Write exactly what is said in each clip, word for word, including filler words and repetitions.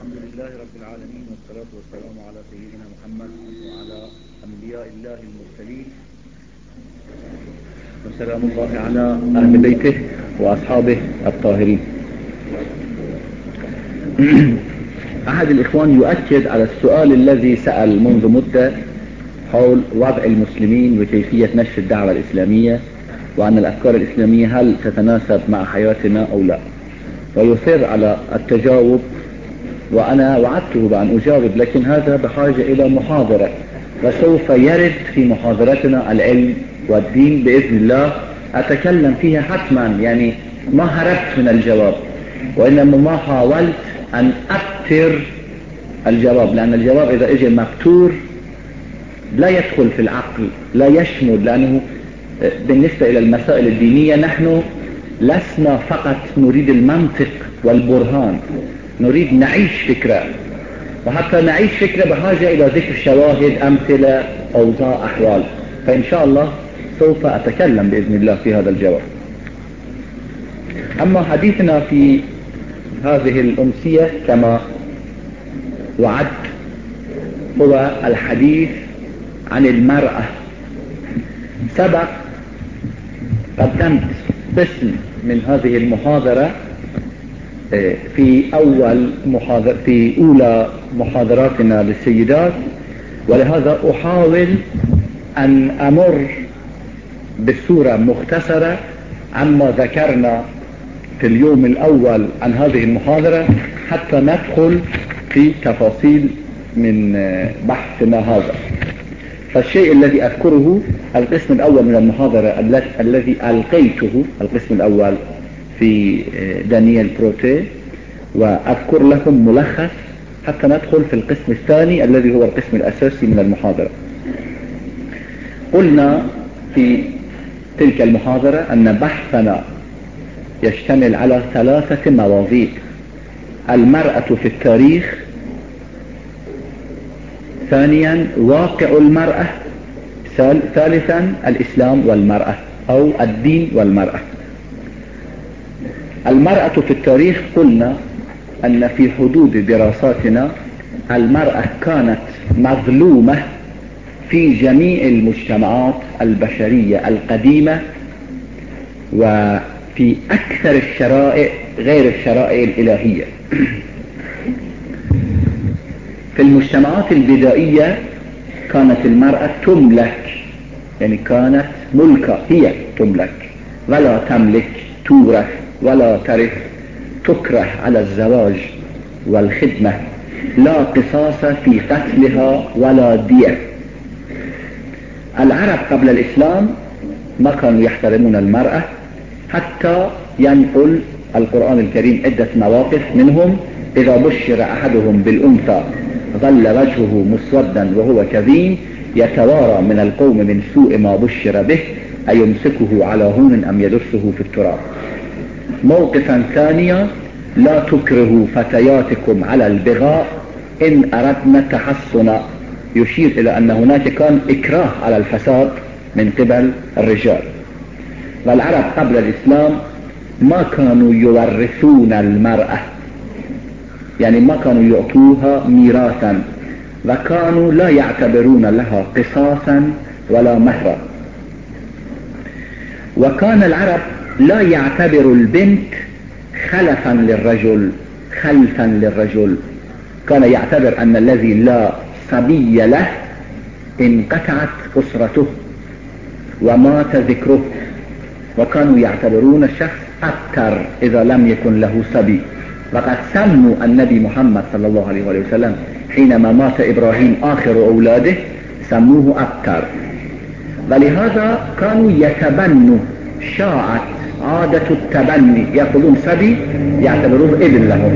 الحمد لله رب العالمين، والصلاة والسلام على سيدنا محمد وعلى أنبياء الله المرسلين، وسلام الله على أهل بيته وأصحابه الطاهرين. أحد الإخوان يؤكد على السؤال الذي سأل منذ مدة حول وضع المسلمين وكيفية نشر الدعوة الإسلامية، وأن الأفكار الإسلامية هل تتناسب مع حياتنا أو لا، ويصر على التجاوب. وأنا وعدته بأن أجاوب، لكن هذا بحاجة إلى محاضرة، وسوف يرد في محاضرتنا العلم والدين بإذن الله، أتكلم فيها حتما. يعني ما هربت من الجواب، وإنما ما حاولت أن أبتر الجواب، لأن الجواب إذا إجى مبتور لا يدخل في العقل، لا يشمل. لأنه بالنسبة إلى المسائل الدينية نحن لسنا فقط نريد المنطق والبرهان، نريد نعيش فكرة، وحتى نعيش فكرة بحاجة إلى ذكر شواهد، أمثلة، أوضاع، أحوال. فإن شاء الله سوف أتكلم بإذن الله في هذا الجواب. أما حديثنا في هذه الأمسية كما وعد هو الحديث عن المرأة. سبق قدمت قسم من هذه المحاضرة في أول محاضرة في أولى محاضراتنا للسيدات، ولهذا أحاول أن أمر بصورة مختصرة عما ذكرنا في اليوم الأول عن هذه المحاضرة، حتى ندخل في تفاصيل من بحثنا هذا. فالشيء الذي أذكره القسم الأول من المحاضرة الذي ألقيته، القسم الأول في دانيال بروتي، وأذكر لكم ملخص حتى ندخل في القسم الثاني الذي هو القسم الأساسي من المحاضرة. قلنا في تلك المحاضرة أن بحثنا يشتمل على ثلاثة مواضيع: المرأة في التاريخ، ثانيا واقع المرأة، ثالثا الإسلام والمرأة أو الدين والمرأة. المرأة في التاريخ قلنا أن في حدود دراساتنا المرأة كانت مظلومة في جميع المجتمعات البشرية القديمة، وفي أكثر الشرائع غير الشرائع الإلهية. في المجتمعات البدائية كانت المرأة تملك، يعني كانت ملكة، هي تملك ولا تملك، تورث ولا ترث، تكره على الزواج والخدمة، لا قصاص في قتلها ولا دية. العرب قبل الإسلام ما كانوا يحترمون المرأة، حتى ينقل القرآن الكريم عدة مواقف منهم: إذا بشر أحدهم بالأنثى ظل وجهه مسودا وهو كظيم يتوارى من القوم من سوء ما بشر به أيمسكه على هون أم يدسه في التراب. موقفا ثانيا: لا تكرهوا فتياتكم على البغاء إن أردنا تحصنا، يشير إلى أن هناك كان إكراه على الفساد من قبل الرجال. والعرب قبل الإسلام ما كانوا يورثون المرأة، يعني ما كانوا يعطوها ميراثا، وكانوا لا يعتبرون لها قصاصا ولا مهرا. وكان العرب لا يعتبر البنت خلفا للرجل، خلفا للرجل. كان يعتبر أن الذي لا صبي له انقطعت أسرته ومات ذكره، وكانوا يعتبرون الشخص أبتر إذا لم يكن له صبي. وقد سموا النبي محمد صلى الله عليه وسلم حينما مات إبراهيم آخر أولاده سموه أبتر. ولهذا كانوا يتبنوا، شاعت عادة التبني، يأخذون صبي يعتبروه ابن لهم.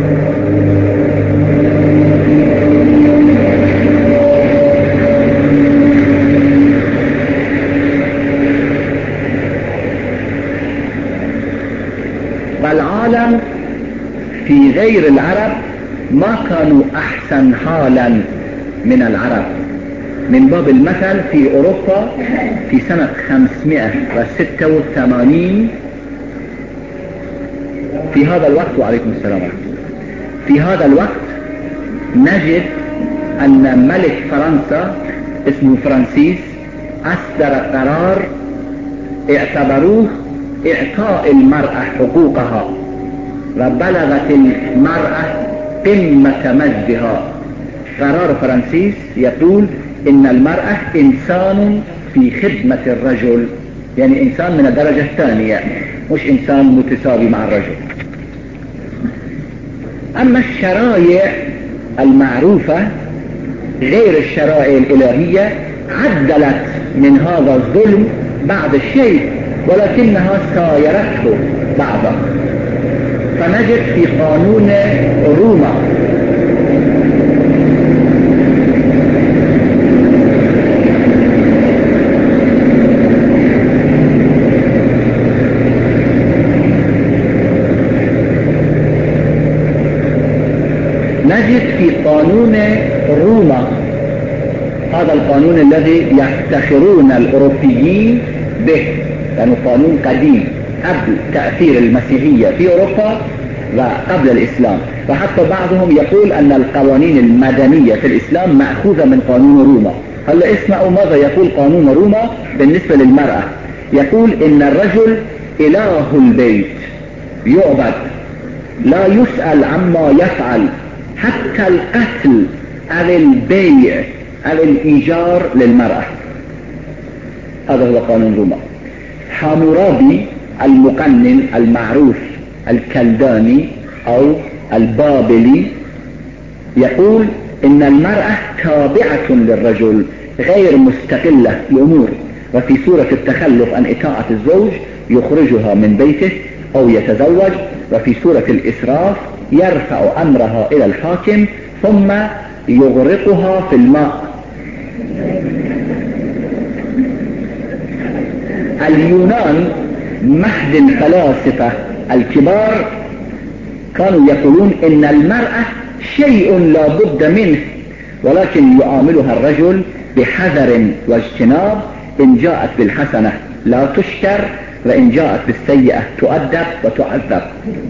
والعالم في غير العرب ما كانوا أحسن حالا من العرب. من باب المثل في أوروبا في سنة خمسمائة وستة وثمانين في هذا الوقت، وعليكم السلام، في هذا الوقت نجد أن ملك فرنسا اسمه فرانسيس أصدر قرار اعتبروه إعطاء المرأة حقوقها، وبلغت المرأة قمة مجدها. قرار فرانسيس يقول إن المرأة إنسان في خدمة الرجل، يعني إنسان من الدرجة الثانية، مش إنسان متساوي مع الرجل. أما الشرائع المعروفة غير الشرائع الإلهية عدلت من هذا الظلم بعض الشيء، ولكنها سايرته بعضا. فنجد في قانون روما نجد في قانون روما، هذا القانون الذي يفتخرون الأوروبيين به، لأنه قانون قديم قبل تأثير المسيحية في أوروبا وقبل الإسلام، وحتى بعضهم يقول أن القوانين المدنية في الإسلام مأخوذة من قانون روما. هلا اسمعوا ماذا يقول قانون روما بالنسبة للمرأة. يقول إن الرجل إله البيت يعبد، لا يسأل عما يفعل، حتى القتل أو البيع أو الإيجار للمرأة. هذا هو قانون روما. حامورابي المقنن المعروف الكلداني أو البابلي يقول إن المرأة تابعة للرجل غير مستقلة في أمور، وفي صورة التخلف عن إطاعة الزوج يخرجها من بيته أو يتزوج، وفي صورة الإسراف يرفع أمرها إلى الحاكم ثم يغرقها في الماء. اليونان مهد الفلاسفة الكبار كانوا يقولون إن المرأة شيء لا بد منه، ولكن يعاملها الرجل بحذر واجتناب. إن جاءت بالحسنة لا تشكر، وإن جاءت بالسيئة تؤدب وتعذب.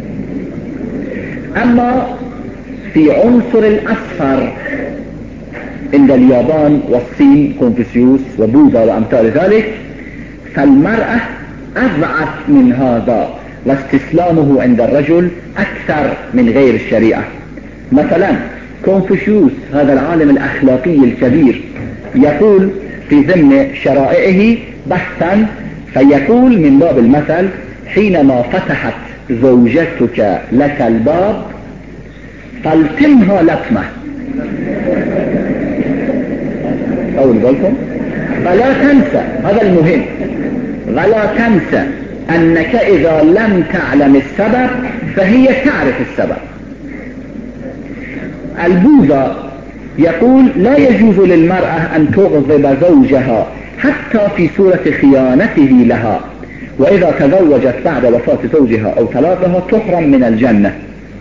أما في عنصر الأصفر عند اليابان والصين كونفوشيوس وبوذا وأمثال ذلك، فالمرأة أضعف من هذا، واستسلامه عند الرجل أكثر من غير الشريعة. مثلا كونفوشيوس هذا العالم الأخلاقي الكبير يقول في ضمن شرائعه بحثا، فيقول من باب المثل: حينما فتحت زوجتك لك الباب فالتمها لطمة. أول بالكم، فلا تنسى، هذا المهم، ولا تنسى أنك إذا لم تعلم السبب فهي تعرف السبب. البوذا يقول لا يجوز للمرأة أن تغضب زوجها حتى في صورة خيانته لها، وإذا تزوجت بعد وفاة زوجها أو طلاقها تحرم من الجنة.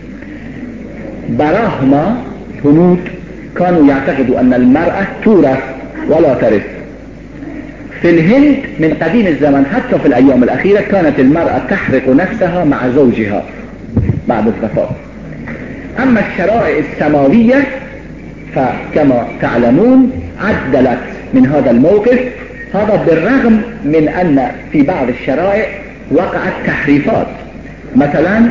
براهما هنود كانوا يعتقدوا أن المرأة تورث ولا ترث. في الهند من قديم الزمن حتى في الأيام الأخيرة كانت المرأة تحرق نفسها مع زوجها بعد الوفاة. أما الشرائع السماوية فكما تعلمون عدلت من هذا الموقف. هذا بالرغم من أن في بعض الشرائع وقعت تحريفات. مثلا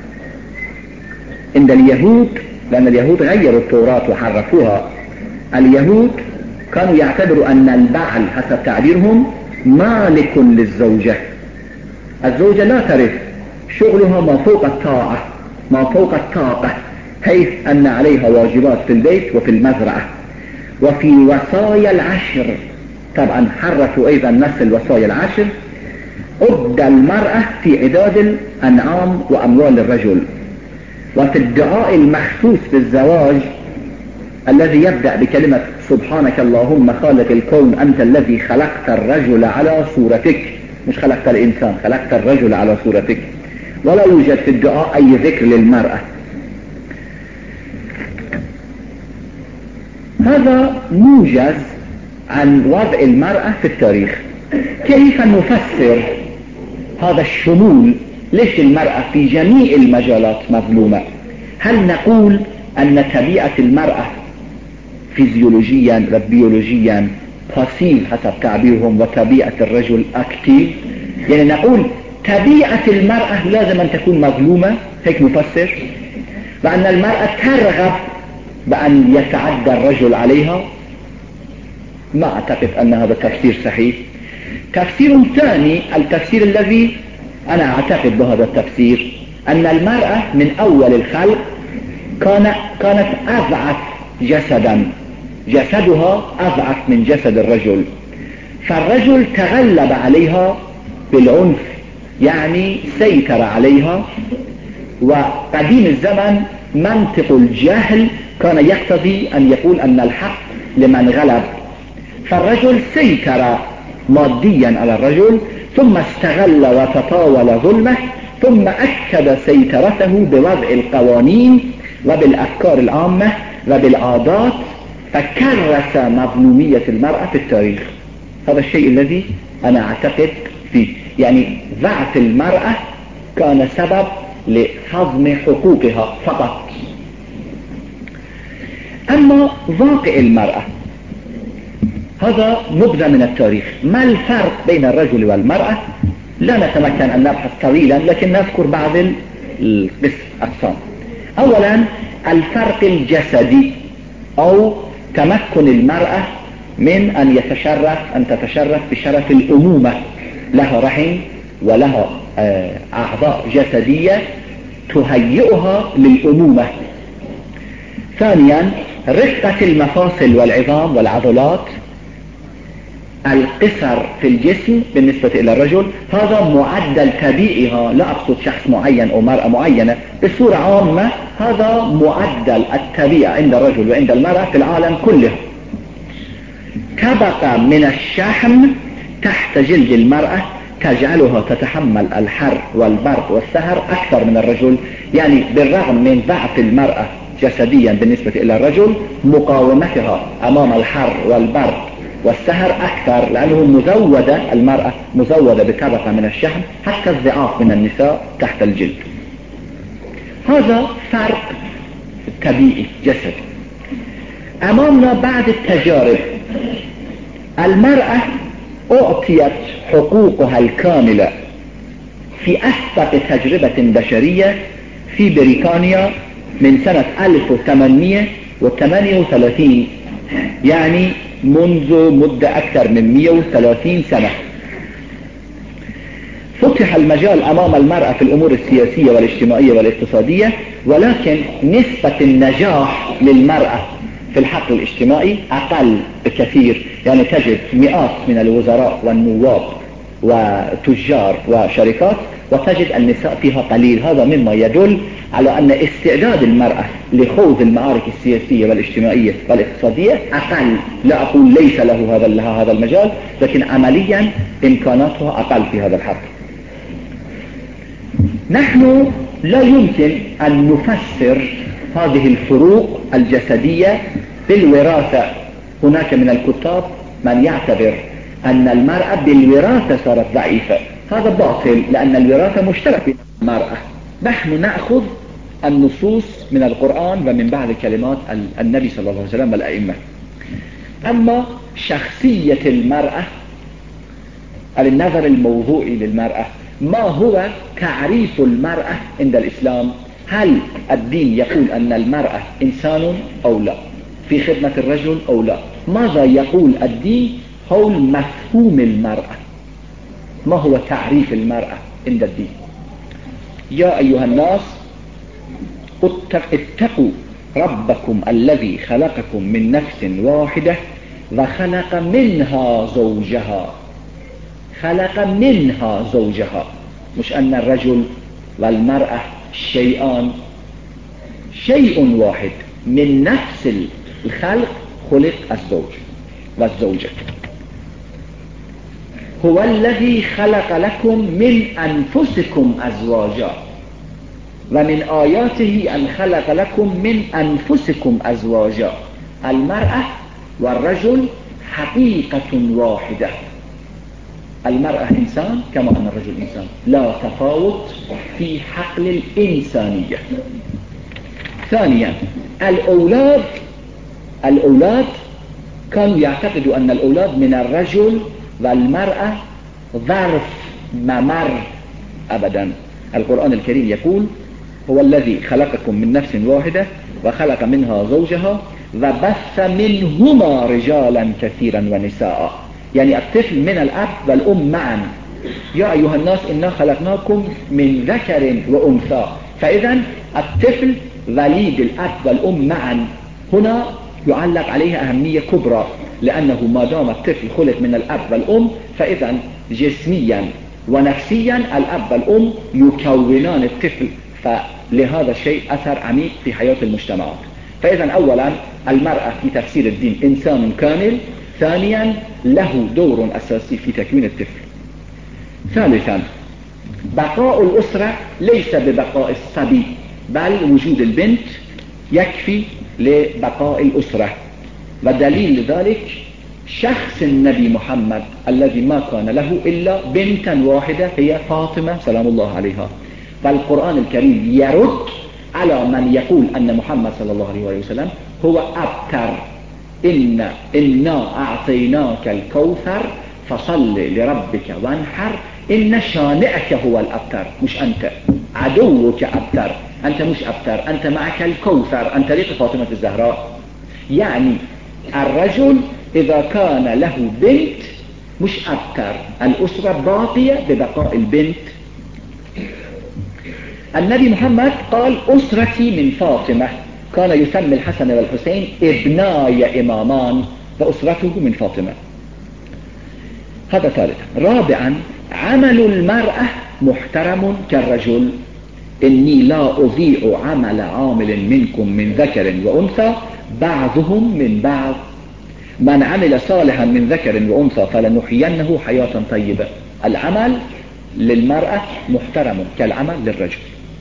عند اليهود، لأن اليهود غيروا التوراة وحرفوها، اليهود كانوا يعتبروا أن البعل حسب تعبيرهم مالك للزوجة. الزوجة لا ترث، شغلها ما فوق الطاعة ما فوق الطاقة، حيث أن عليها واجبات في البيت وفي المزرعة. وفي وصايا العشر طبعا حرفوا أيضا نفس الوصايا العشر، أبدى المرأة في عداد الأنعام وأموال الرجل. وفي الدعاء المخصوص بالزواج الذي يبدأ بكلمة سبحانك اللهم خالق الكون أنت الذي خلقت الرجل على صورتك، مش خلقت الإنسان، خلقت الرجل على صورتك، ولا يوجد في الدعاء أي ذكر للمرأة. هذا موجز عن وضع المرأة في التاريخ. كيف نفسر هذا الشمول؟ ليش المرأة في جميع المجالات مظلومة؟ هل نقول أن طبيعة المرأة فيزيولوجيا وبيولوجيا باسيف حسب تعبيرهم، وطبيعة الرجل أكتيف. يعني نقول طبيعة المرأة لازم أن تكون مظلومة، هيك نفسر، وأن المرأة ترغب بأن يتعدى الرجل عليها. ما أعتقد أن هذا تفسير صحيح. تفسير ثاني، التفسير الذي أنا أعتقد بهذا التفسير، أن المرأة من أول الخلق كان كانت أضعف جسدا، جسدها أضعف من جسد الرجل، فالرجل تغلب عليها بالعنف، يعني سيطر عليها. وقديم الزمن منطق الجهل كان يقتضي أن يقول أن الحق لمن غلب، فالرجل سيطر ماديا على الرجل، ثم استغل وتطاول ظلمه، ثم أكد سيطرته بوضع القوانين وبالأفكار العامة وبالعادات، فكرس مظلومية المرأة في التاريخ. هذا الشيء الذي أنا أعتقد فيه، يعني ضعف المرأة كان سبب لهضم حقوقها فقط. أما واقع المرأة هذا نبذة من التاريخ. ما الفرق بين الرجل والمرأة؟ لا نتمكن أن نبحث طويلا، لكن نذكر بعض الأقسام. أولا الفرق الجسدي أو تمكن المرأة من أن يتشرف أن تتشرف بشرف الأمومة، لها رحم ولها أعضاء جسدية تهيئها للأمومة. ثانيا رفقة المفاصل والعظام والعضلات، القصر في الجسم بالنسبة إلى الرجل، هذا معدل طبيعيها، لا أقصد شخص معين أو مرأة معينة، بصورة عامة هذا معدل الطبيعة عند الرجل وعند المرأة في العالم كله. طبقة من الشحم تحت جلد المرأة تجعلها تتحمل الحر والبرد والسهر أكثر من الرجل، يعني بالرغم من ضعف المرأة جسديا بالنسبة إلى الرجل، مقاومتها أمام الحر والبرد والسهر أكثر، لأنه مزودة، المرأة مزودة بطبقة من الشحم حتى الضعاف من النساء تحت الجلد. هذا فرق طبيعي جسدي. أمامنا بعض التجارب. المرأة أعطيت حقوقها الكاملة في أسبق تجربة بشرية في بريطانيا من سنة ألف وثمانمئة وثمانية وثلاثين، يعني منذ مدة أكثر من مئة وثلاثين سنة. فتح المجال أمام المرأة في الأمور السياسية والاجتماعية والاقتصادية، ولكن نسبة النجاح للمرأة في الحقل الاجتماعي أقل بكثير. يعني تجد مئات من الوزراء والنواب وتجار وشركات، وتجد النساء فيها قليل. هذا مما يدل على أن استعداد المرأة لخوض المعارك السياسية والاجتماعية والاقتصادية أقل. لا أقول ليس له هذا لها هذا المجال، لكن عمليا إمكاناتها أقل في هذا الحق. نحن لا يمكن أن نفسر هذه الفروق الجسدية بالوراثة. هناك من الكتاب من يعتبر أن المرأة بالوراثة صارت ضعيفة. هذا باطل، لأن الوراثة مشترك بين المرأة. نحن نأخذ النصوص من القرآن ومن بعض كلمات النبي صلى الله عليه وسلم والأئمة. أما شخصية المرأة، النظر الموضوعي للمرأة، ما هو تعريف المرأة عند الإسلام؟ هل الدين يقول أن المرأة إنسان أو لا، في خدمة الرجل أو لا؟ ماذا يقول الدين حول مفهوم المرأة؟ ما هو تعريف المرأة عند الدين؟ يا أيها الناس اتقوا ربكم الذي خلقكم من نفس واحدة وخلق منها زوجها. خلق منها زوجها، مش أن الرجل والمرأة شيئان، شيء واحد. من نفس الخلق خلق الزوج والزوجة. هو الذي خلق لكم من أنفسكم أزواجا، ومن آياته أن خلق لكم من أنفسكم أزواجا. المرأة والرجل حقيقة واحدة. المرأة إنسان كما أن الرجل إنسان، لا تفاوت في حقل الإنسانية. ثانيا الأولاد الأولاد كانوا يعتقدوا أن الأولاد من الرجل والمرأة ظرف ممر. أبدا، القرآن الكريم يقول: هو الذي خلقكم من نفس واحدة وخلق منها زوجها وبث منهما رجالا كثيرا ونساء. يعني الطفل من الأب والأم معا. يا أيها الناس إنا خلقناكم من ذكر وأنثى. فإذا الطفل وليد الأب والأم معا هنا يعلق عليه أهمية كبرى، لأنه ما دام الطفل خلق من الأب والأم فإذا جسميا ونفسيا الأب والأم يكونان الطفل، فلهذا الشيء أثر عميق في حياة المجتمعات. فإذا أولا المرأة في تفسير الدين إنسان كامل. ثانيا له دور أساسي في تكوين الطفل. ثالثا بقاء الأسرة ليس ببقاء الصبي، بل وجود البنت يكفي لبقاء الأسرة. والدليل لذلك شخص النبي محمد الذي ما كان له إلا بنتا واحدة هي فاطمة سلام الله عليها. فالقرآن الكريم يرد على من يقول أن محمد صلى الله عليه وسلم هو أبتر. إن إنا أعطيناك الكوثر فصل لربك وانحر إن شانئك هو الأبتر. مش أنت، عدوك أبتر، أنت مش أبتر، أنت معك الكوثر عن طريق فاطمة الزهراء. يعني الرجل إذا كان له بنت مش أبتر، الأسرة باقية ببقاء البنت. النبي محمد قال: أسرتي من فاطمة. كان يسمي الحسن والحسين ابناي إمامان، فأسرته من فاطمة. هذا ثالثا. رابعا عمل المرأة محترم كالرجل. إني لا أضيع عمل عامل منكم من ذكر وأنثى بعضهم من بعض. من عمل صالحا من ذكر وأنثى فلنحيينه حياة طيبة. العمل للمرأة محترم كالعمل للرجل.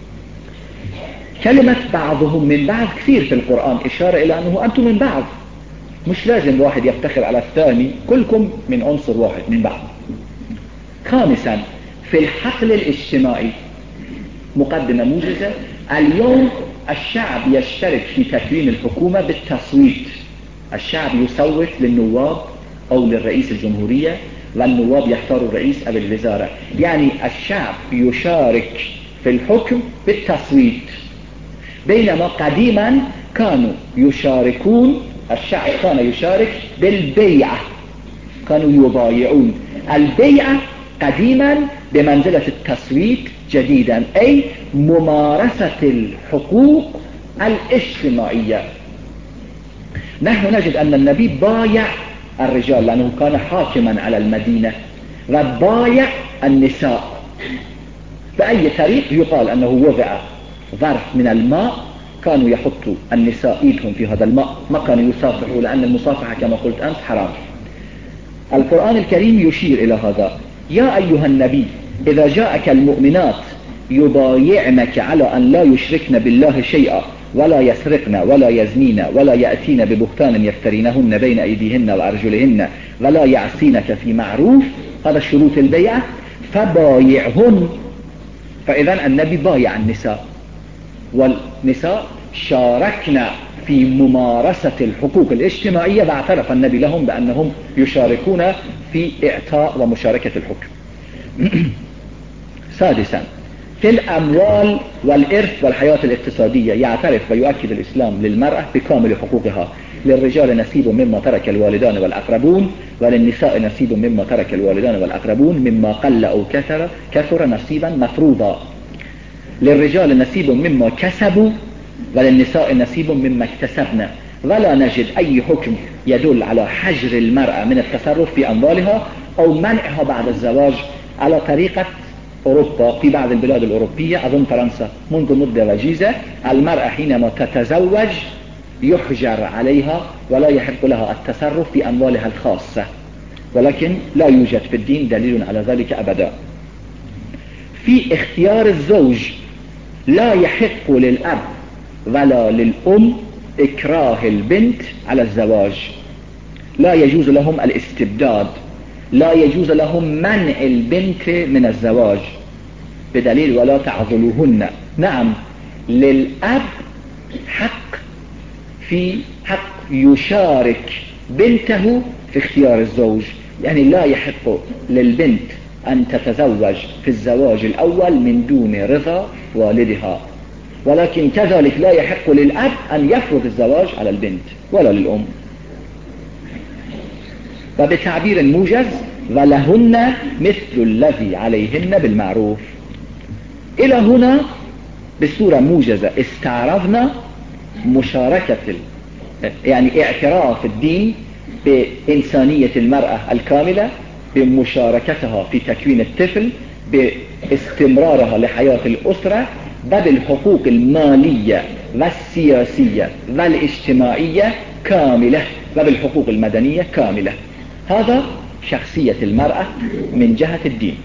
كلمة بعضهم من بعض كثير في القرآن إشارة إلى أنه أنتم من بعض، مش لازم واحد يفتخر على الثاني، كلكم من عنصر واحد من بعض. خامسا في الحقل الاجتماعي مقدمة موجزة. اليوم الشعب يشترك في تكوين الحكومة بالتصويت. الشعب يصوت للنواب أو للرئيس الجمهورية، والنواب يختاروا الرئيس أو الوزارة. يعني الشعب يشارك في الحكم بالتصويت، بينما قديما كانوا يشاركون، الشعب كان يشارك بالبيعة، كانوا يبايعون. البيعة قديما بمنزلة التصويت جديدا، أي ممارسة الحقوق الاجتماعية. نحن نجد أن النبي بايع الرجال لأنه كان حاكما على المدينة، وبايع النساء. بأي طريق يقال أنه وضع ظرف من الماء، كانوا يحطوا النساء ايدهم في هذا الماء، ما كانوا يصافحوا لأن المصافحة كما قلت أمس حرام. القرآن الكريم يشير إلى هذا: يا أيها النبي إذا جاءك المؤمنات يبايعنك على أن لا يشركن بالله شيئا ولا يسرقن ولا يزنين ولا يأتين ببهتان يفترينهن بين أيديهن وأرجلهن ولا يعصينك في معروف، هذا شروط البيعة، فبايعهن. فإذا النبي بايع النساء، والنساء شاركنا في ممارسة الحقوق الاجتماعية، واعترف النبي لهم بأنهم يشاركون في إعطاء ومشاركة الحكم. سادسا في الأموال والإرث والحياة الاقتصادية يعترف ويؤكد الإسلام للمرأة بكامل حقوقها. للرجال نصيب مما ترك الوالدان والأقربون، وللنساء نصيب مما ترك الوالدان والأقربون مما قل أو كثر كثر نصيبا مفروضا. للرجال نصيب مما كسبوا وللنساء نصيب مما اكتسبنا. ولا نجد أي حكم يدل على حجر المرأة من التصرف في أموالها أو منعها بعد الزواج على طريقة أوروبا. في بعض البلاد الأوروبية أظن فرنسا منذ مدة وجيزة المرأة حينما تتزوج يحجر عليها ولا يحق لها التصرف في أموالها الخاصة، ولكن لا يوجد في الدين دليل على ذلك أبدا. في اختيار الزوج لا يحق للأب ولا للأم إكراه البنت على الزواج، لا يجوز لهم الاستبداد، لا يجوز لهم منع البنت من الزواج بدليل ولا تعضلوهن. نعم للأب حق في حق يشارك بنته في اختيار الزوج، يعني لا يحق للبنت أن تتزوج في الزواج الأول من دون رضا والدها، ولكن كذلك لا يحق للأب أن يفرض الزواج على البنت ولا للأم. وبتعبير موجز: ولهن مثل الذي عليهن بالمعروف. إلى هنا بصورة موجزة استعرضنا مشاركة يعني اعتراف الدين بإنسانية المرأة الكاملة، بمشاركتها في تكوين الطفل، باستمرارها لحياة الأسرة، بالحقوق المالية والسياسية والاجتماعية كاملة، وبالحقوق المدنية كاملة. هذا شخصية المرأة من جهة الدين.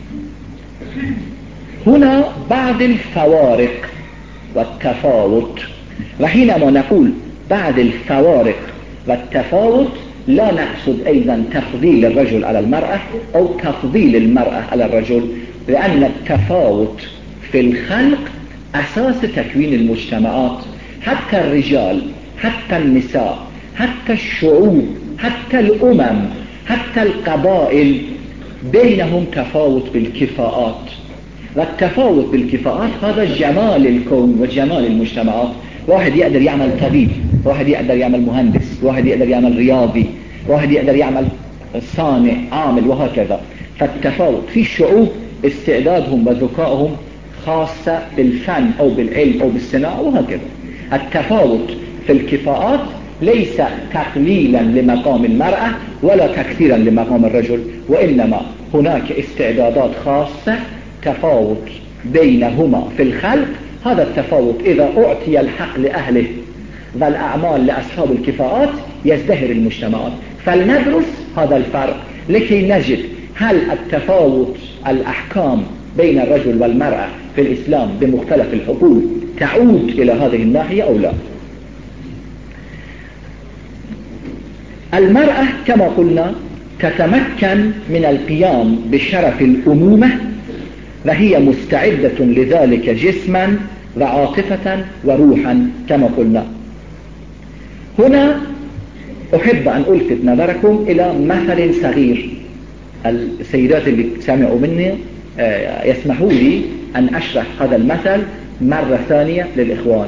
هنا بعض الفوارق والتفاوت، وحينما نقول بعض الفوارق والتفاوت لا نقصد أيضا تفضيل الرجل على المرأة أو تفضيل المرأة على الرجل، لأن التفاوت في الخلق أساس تكوين المجتمعات. حتى الرجال، حتى النساء، حتى الشعوب، حتى الأمم، حتى القبائل بينهم تفاوت بالكفاءات، والتفاوت بالكفاءات هذا جمال الكون وجمال المجتمعات. واحد يقدر يعمل طبيب، واحد يقدر يعمل مهندس، واحد يقدر يعمل رياضي، واحد يقدر يعمل صانع عامل، وهكذا. فالتفاوت في الشعوب استعدادهم وذكائهم خاصة بالفن أو بالعلم أو بالصناعة، وهكذا. التفاوت في الكفاءات ليس تقليلا لمقام المرأة ولا تكثيرا لمقام الرجل، وإنما هناك استعدادات خاصة، تفاوت بينهما في الخلق. هذا التفاوت إذا أعطي الحق لأهله والأعمال لأصحاب الكفاءات يزدهر المجتمعات. فلندرس هذا الفرق لكي نجد هل التفاوت الأحكام بين الرجل والمرأة في الإسلام بمختلف الحقوق تعود إلى هذه الناحية أو لا. المرأة كما قلنا تتمكن من القيام بشرف الأمومة، وهي مستعدة لذلك جسما وعاطفة وروحا كما قلنا. هنا أحب أن ألفت نظركم إلى مثل صغير. السيدات اللي سمعوا مني يسمحوا لي أن أشرح هذا المثل مرة ثانية للإخوان.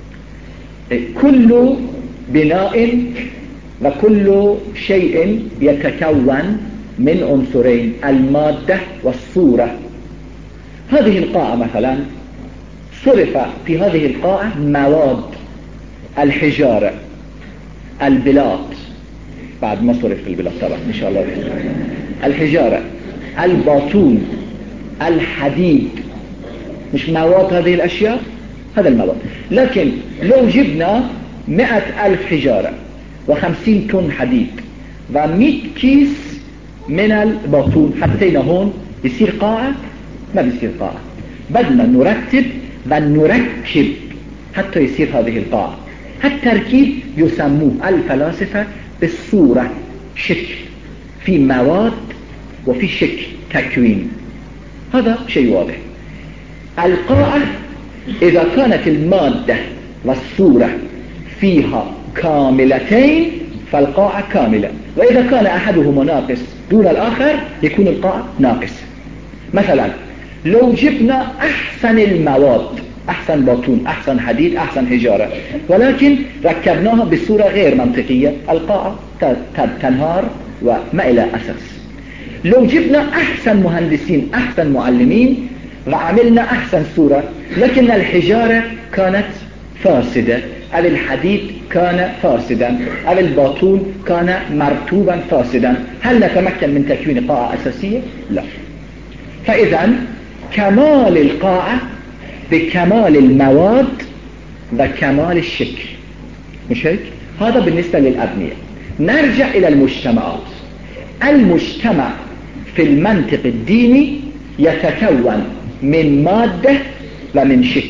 كل بناء وكل شيء يتكون من عنصرين، المادة والصورة. هذه القاعة مثلا صرف في هذه القاعة مواد: الحجارة، البلاط، بعد ما صرف في البلاط طبعا إن شاء الله، الحجارة، الباطون، الحديد. مش مواد هذه الأشياء؟ هذا المواد. لكن لو جبنا مئة ألف حجارة وخمسين طن حديد ومئة كيس من الباطون حطينا هون، يصير قاعة؟ ما بيصير قاعة. بدنا نرتب ونركب حتى يصير هذه القاعة. التركيب يسموه الفلاسفة بالصورة، شكل، في مواد وفي شكل، تكوين. هذا شيء واضح. القاعة إذا كانت المادة والصورة فيها كاملتين فالقاعة كاملة، وإذا كان أحدهما ناقص دون الآخر يكون القاعة ناقصة. مثلا لو جبنا أحسن المواد، أحسن باطون، أحسن حديد، أحسن حجارة، ولكن ركبناها بصورة غير منطقية، القاعة تنهار وما إلى أساس. لو جبنا أحسن مهندسين، أحسن معلمين، وعملنا أحسن صورة، لكن الحجارة كانت فاسدة، أو الحديد كان فاسدا، أو الباطون كان مرتوبا فاسدا، هل نتمكن من تكوين قاعة أساسية؟ لا. فإذا كمال القاعة بكمال المواد وكمال الشكل، مش هيك؟ هذا بالنسبة للأبنية. نرجع إلى المجتمعات. المجتمع في المنطق الديني يتكون من مادة ومن شكل.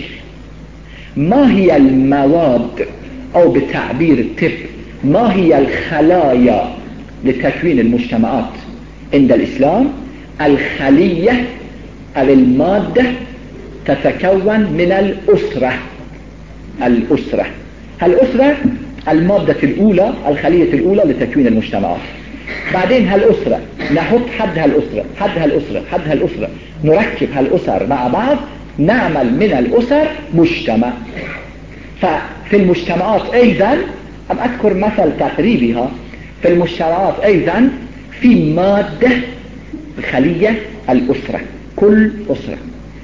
ما هي المواد أو بتعبير الطب ما هي الخلايا لتكوين المجتمعات عند الإسلام؟ الخلية أو المادة تتكون من الأسرة. الأسرة الأسرة المادة الأولى، الخلية الأولى لتكوين المجتمعات. بعدين هالأسرة نحط حد هالأسرة حد هالأسرة حد هالأسرة، نركب هالأسر مع بعض، نعمل من الأسر مجتمع. ففي المجتمعات أيضا أم أذكر مثل تقريبها، في المجتمعات أيضا في مادة خلية الأسرة، كل أسرة،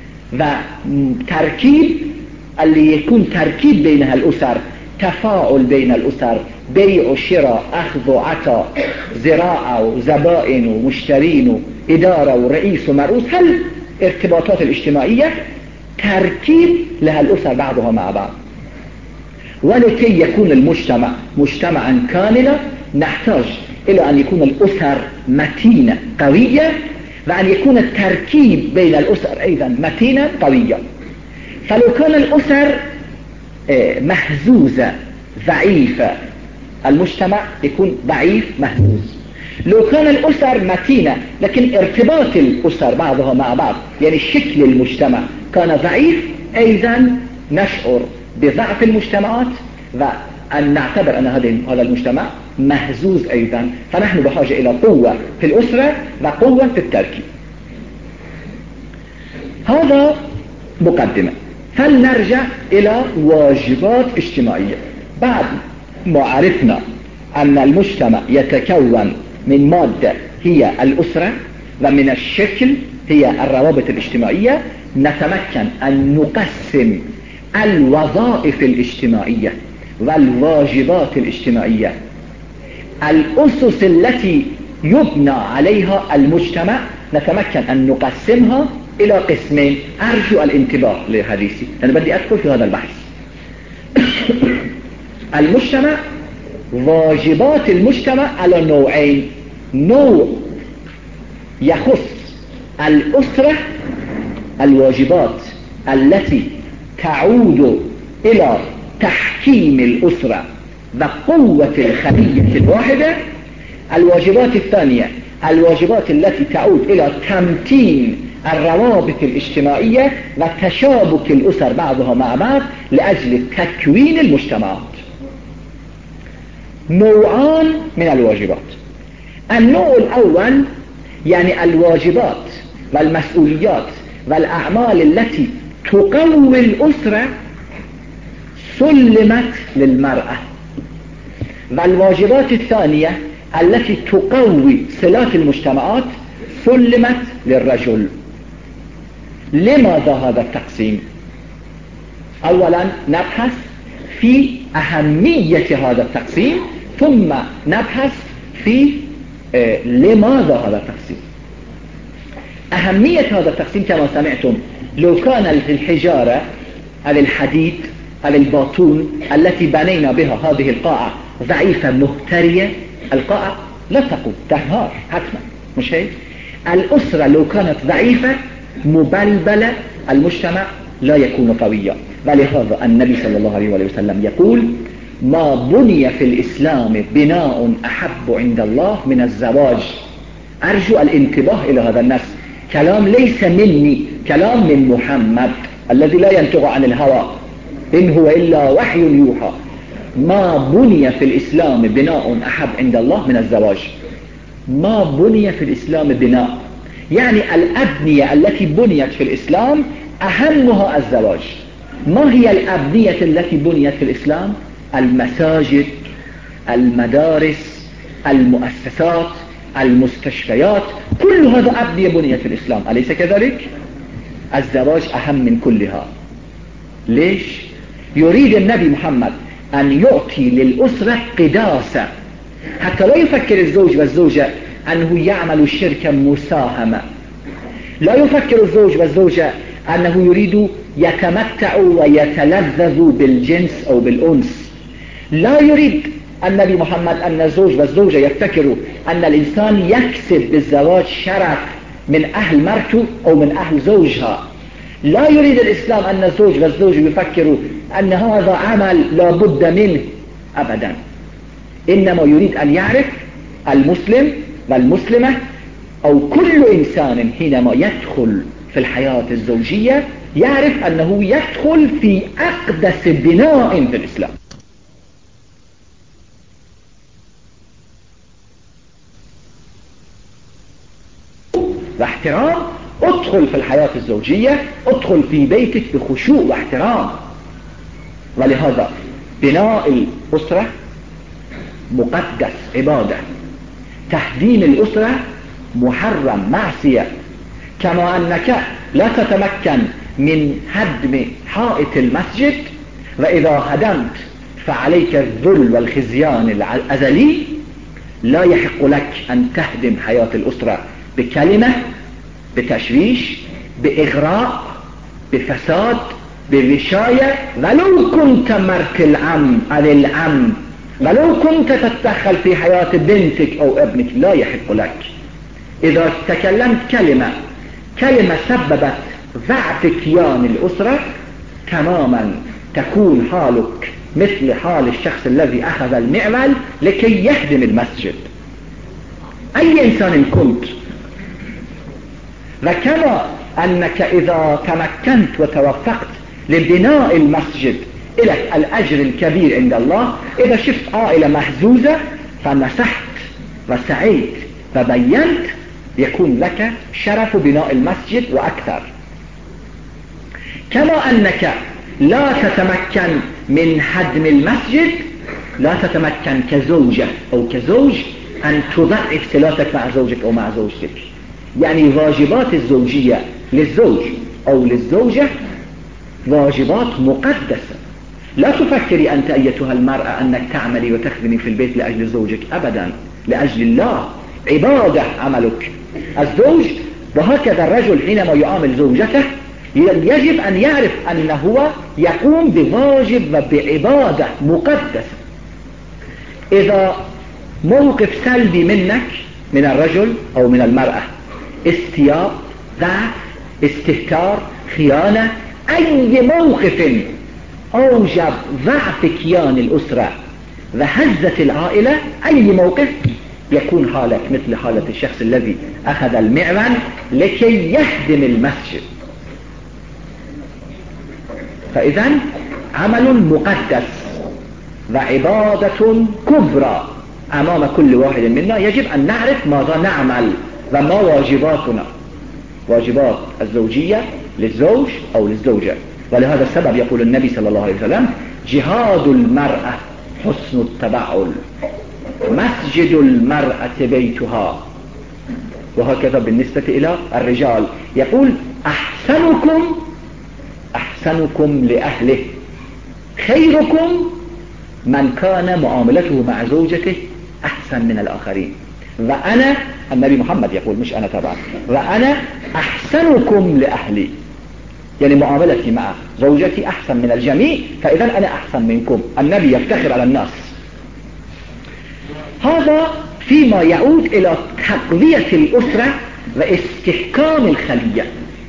وتركيب اللي يكون تركيب بين هالأسر، تفاعل بين الأسر، بيع وشراء، أخذ وعطاء، زراعة وزبائن ومشترين وإدارة ورئيس ومرؤوس، هالارتباطات الاجتماعية تركيب لها الأسر بعضها مع بعض. ولكي يكون المجتمع مجتمعا كاملا نحتاج إلى أن يكون الأسر متينة قوية، وأن يكون التركيب بين الأسر أيضا متينا قويا. فلو كان الأسر مهزوزة ضعيفة، المجتمع يكون ضعيف مهزوز. لو كان الأسر متينة لكن ارتباط الأسر بعضها مع بعض، يعني شكل المجتمع كان ضعيف، أيضا نشعر بضعف المجتمعات، وأن نعتبر أن هذا المجتمع مهزوز أيضا. فنحن بحاجة إلى قوة في الأسرة وقوة في التركيب. هذا مقدمة. فلنرجع إلى واجبات اجتماعية. بعد ما عرفنا أن المجتمع يتكون من مادة هي الأسرة، ومن الشكل هي الروابط الاجتماعية، نتمكن أن نقسم الوظائف الاجتماعية والواجبات الاجتماعية، الأسس التي يبنى عليها المجتمع، نتمكن أن نقسمها إلى قسمين. أرجو الانتباه لحديثي، أنا بدي أدخل في هذا البحث. المجتمع، واجبات المجتمع على نوعين: نوع يخص الأسرة، الواجبات التي تعود إلى تحكيم الأسرة بقوة الخلية الواحدة. الواجبات الثانية الواجبات التي تعود إلى تمتين الروابط الاجتماعية وتشابك الأسر بعضها مع بعض لأجل تكوين المجتمعات. نوعان من الواجبات. النوع الأول يعني الواجبات والمسؤوليات والأعمال التي تقوي الأسرة سلمت للمرأة، والواجبات الثانية التي تقوي صلات المجتمعات سلمت للرجل. لماذا هذا التقسيم؟ أولا نبحث في أهمية هذا التقسيم، ثم نبحث في آه لماذا هذا التقسيم. أهمية هذا التقسيم كما سمعتم، لو كان الحجارة أو الحديد أو الباطون التي بنينا بها هذه القاعة ضعيفة مهترية، القاعة لا تقوم، تنهار حتما، مش هيك؟ الأسرة لو كانت ضعيفة مبلبلة، المجتمع لا يكون قويا. ولهذا النبي صلى الله عليه وسلم يقول: ما بني في الإسلام بناء أحب عند الله من الزواج. أرجو الانتباه إلى هذا النص، كلام ليس مني، كلام من محمد الذي لا ينطق عن الهوى، إن هو إلا وحي يوحى. ما بني في الإسلام بناء أحب عند الله من الزواج. ما بني في الإسلام بناء، يعني الأبنية التي بنيت في الإسلام أهمها الزواج. ما هي الأبنية التي بنيت في الإسلام؟ المساجد، المدارس، المؤسسات، المستشفيات، كل هذا أبنية بنيت في الإسلام، أليس كذلك؟ الزواج أهم من كلها. ليش؟ يريد النبي محمد أن يعطي للأسرة قداسة، حتى لا يفكر الزوج والزوجة أنه يعمل شركة مساهمة، لا يفكر الزوج والزوجة أنه يريد يتمتع ويتلذذ بالجنس أو بالأنس. لا يريد النبي محمد أن الزوج والزوجة يفتكروا أن الإنسان يكسب بالزواج شرف من أهل مرته أو من أهل زوجها. لا يريد الإسلام أن الزوج والزوجة يفكروا أن هذا عمل لا بد منه أبدا، إنما يريد أن يعرف المسلم والمسلمة أو كل إنسان حينما يدخل في الحياة الزوجية يعرف أنه يدخل في أقدس بناء في الإسلام. واحترام، ادخل في الحياة الزوجية، ادخل في بيتك بخشوع واحترام. ولهذا بناء الأسرة مقدس، عبادة. تهديم الأسرة محرم، معصية. كما أنك لا تتمكن من هدم حائط المسجد، وإذا هدمت فعليك الذل والخزيان الأزلي، لا يحق لك أن تهدم حياة الأسرة بكلمة، بتشويش، بإغراء، بفساد، بوشاية، ولو كنت مرت العم أو العم، ولو كنت تتدخل في حياة بنتك أو ابنك، لا يحق لك. إذا تكلمت كلمة كلمة سببت ضعف كيان الأسرة تماما، تكون حالك مثل حال الشخص الذي أخذ المعول لكي يهدم المسجد، أي إنسان كنت. وكما أنك إذا تمكنت وتوفقت لبناء المسجد إلى الأجر الكبير عند الله، إذا شفت عائلة مهزوزة فنصحت وسعيت وبينت، يكون لك شرف بناء المسجد وأكثر. كما أنك لا تتمكن من هدم المسجد، لا تتمكن كزوجة أو كزوج أن تضعف صلاتك مع زوجك أو مع زوجتك. يعني واجبات الزوجية للزوج أو للزوجة واجبات مقدسة. لا تفكري أنت أيتها المرأة أنك تعملي وتخدمي في البيت لأجل زوجك، أبدا، لأجل الله، عبادة عملك. الزوج وهكذا الرجل حينما يعامل زوجته يجب أن يعرف أنه هو يقوم بواجب وبعبادة مقدسة. إذا موقف سلبي منك، من الرجل أو من المرأة، استياء، ضعف، استهتار، خيانة، أي موقف أوجب ضعف كيان الأسرة وهزة العائلة، أي موقف، يكون حالك مثل حالة الشخص الذي أخذ المعول لكي يهدم المسجد. فإذا عمل مقدس وعبادة كبرى أمام كل واحد منا. يجب أن نعرف ماذا نعمل وما واجباتنا، واجبات الزوجية للزوج أو للزوجة. ولهذا السبب يقول النبي صلى الله عليه وسلم: جهاد المرأة حسن التبعل، مسجد المرأة بيتها. وهكذا بالنسبة إلى الرجال يقول: أحسنكم أحسنكم لأهله، خيركم من كان معاملته مع زوجته أحسن من الآخرين. وأنا، النبي محمد يقول مش أنا طبعا، وأنا أحسنكم لأهلي، يعني معاملتي مع زوجتي أحسن من الجميع، فإذا أنا أحسن منكم. النبي يفتخر على الناس. هذا فيما يعود إلى تقوية الأسرة واستحكام الخلية.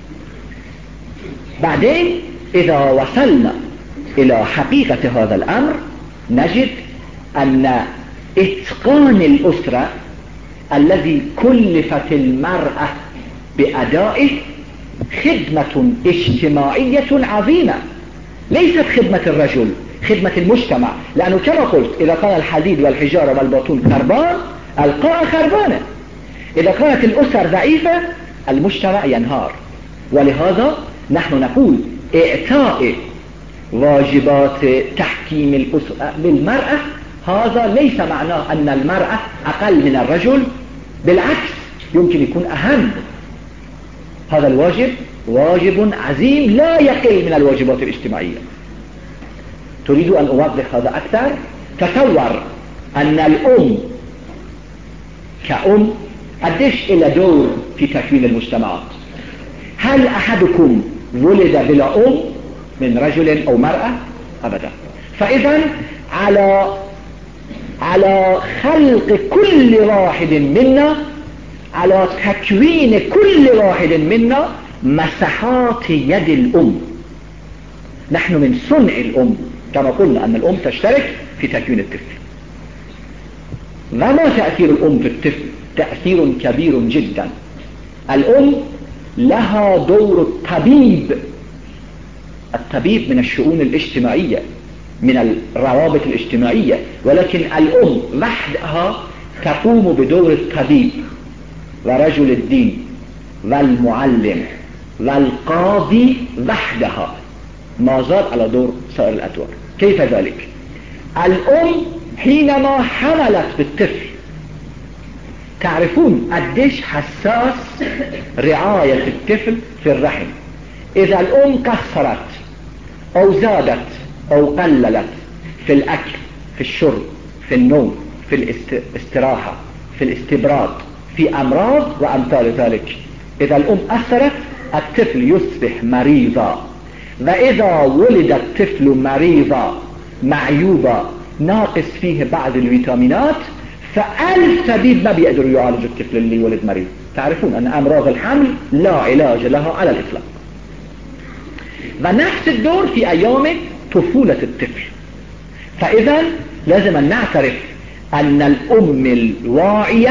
بعدين إذا وصلنا إلى حقيقة هذا الأمر نجد أن إتقان الأسرة الذي كلفت المرأة بأدائه خدمة اجتماعية عظيمة، ليست خدمة الرجل، خدمة المجتمع. لأنه كما قلت إذا كان الحديد والحجارة والباطون خربان، القاء خربانة. إذا كانت الأسر ضعيفة المجتمع ينهار. ولهذا نحن نقول إعطاء واجبات تحكيم الأسرة للمرأة، هذا ليس معناه أن المرأة أقل من الرجل، بالعكس يمكن يكون أهم. هذا الواجب واجب عظيم لا يقل من الواجبات الاجتماعية. تريد أن أوضح هذا أكثر؟ تصور أن الأم كأم قديش إلى دور في تكوين المجتمعات. هل أحدكم ولد بلا أم من رجل أو مرأة؟ أبدا. فإذا على على خلق كل واحد منا، على تكوين كل واحد منا مساحات يد الأم. نحن من صنع الأم، كما قلنا أن الأم تشترك في تكوين الطفل. وما تأثير الأم في الطفل؟ تأثير كبير جدا. الأم لها دور الطبيب. الطبيب من الشؤون الاجتماعية، من الروابط الاجتماعية، ولكن الأم وحدها تقوم بدور الطبيب ورجل الدين والمعلم والقاضي وحدها، ما زاد على دور سائر الأدوار. كيف ذلك؟ الأم حينما حملت بالطفل، تعرفون قديش حساس رعاية الطفل في الرحم. إذا الأم كسرت أو زادت أو قللت في الأكل، في الشرب، في النوم، في الاستراحة، في الاستبراد، في أمراض وأمثال ذلك، إذا الأم أثرت الطفل يصبح مريضا. وإذا ولد الطفل مريضا معيوبا ناقص فيه بعض الفيتامينات، فألف طبيب ما بيقدروا يعالجوا الطفل اللي ولد مريض. تعرفون أن أمراض الحمل لا علاج لها على الإطلاق. ونفس الدور في أيام طفولة الطفل. فإذا لازم أن نعترف أن الأم الواعية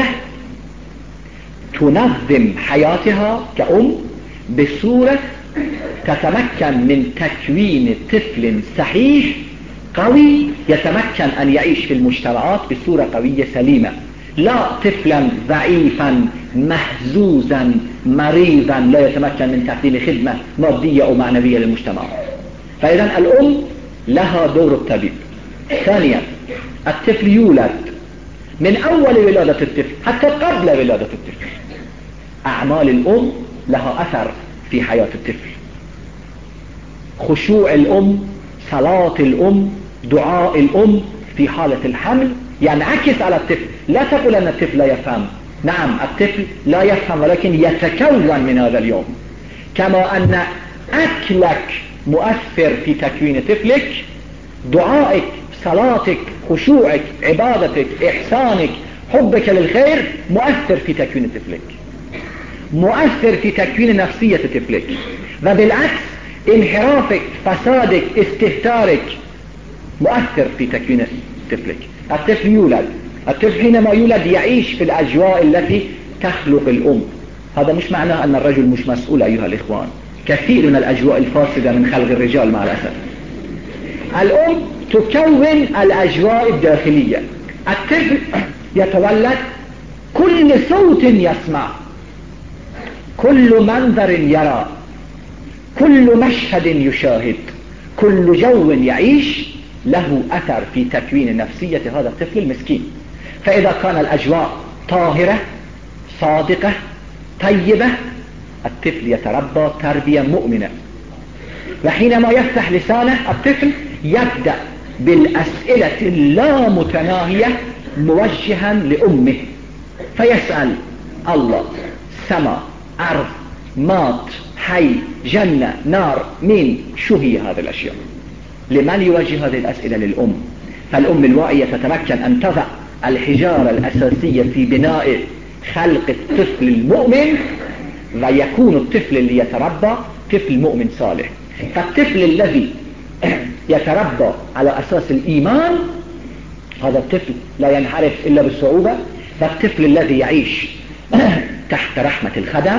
تنظم حياتها كأم بصورة تتمكن من تكوين طفل صحيح قوي يتمكن أن يعيش في المجتمعات بصورة قوية سليمة، لا طفلا ضعيفا مهزوزا مريضا لا يتمكن من تقديم خدمة مادية أو معنوية للمجتمع. فإذا الأم لها دور الطبيب. ثانيا، الطفل يولد من أول ولادة الطفل حتى قبل ولادة الطفل، أعمال الأم لها أثر في حياة الطفل. خشوع الأم، صلاة الأم، دعاء الأم في حالة الحمل ينعكس على الطفل. لا تقول أن الطفل لا يفهم، نعم الطفل لا يفهم ولكن يتكون من هذا اليوم. كما أن أكلك مؤثر في تكوين طفلك، دعائك، صلاتك، خشوعك، عبادتك، إحسانك، حبك للخير مؤثر في تكوين طفلك، مؤثر في تكوين نفسية طفلك. وبالعكس انحرافك، فسادك، استهتارك مؤثر في تكوين طفلك. الطفل يولد، الطفل حينما يولد يعيش في الأجواء التي تخلق الأم. هذا مش معناه أن الرجل مش مسؤول أيها الإخوان، كثير من الأجواء الفاسدة من خلق الرجال مع الأسف. الأم تكون الأجواء الداخلية. الطفل يتولد، كل صوت يسمع، كل منظر يرى، كل مشهد يشاهد، كل جو يعيش له أثر في تكوين نفسية هذا الطفل المسكين. فإذا كان الأجواء طاهرة صادقة طيبة، الطفل يتربى تربية مؤمنة. وحينما يفتح لسانه الطفل يبدأ بالأسئلة اللامتناهية موجها لأمه، فيسأل الله، سماء، أرض، مات، حي، جنة، نار، مين، شو هي هذه الأشياء؟ لمن يوجه هذه الأسئلة؟ للأم. فالأم الواعية تتمكن أن تضع الحجارة الأساسية في بناء خلق الطفل المؤمن، ويكون الطفل اللي يتربى طفل مؤمن صالح. فالطفل الذي يتربى على أساس الإيمان هذا الطفل لا ينحرف إلا بالصعوبة. فالطفل الذي يعيش تحت رحمة الخدم،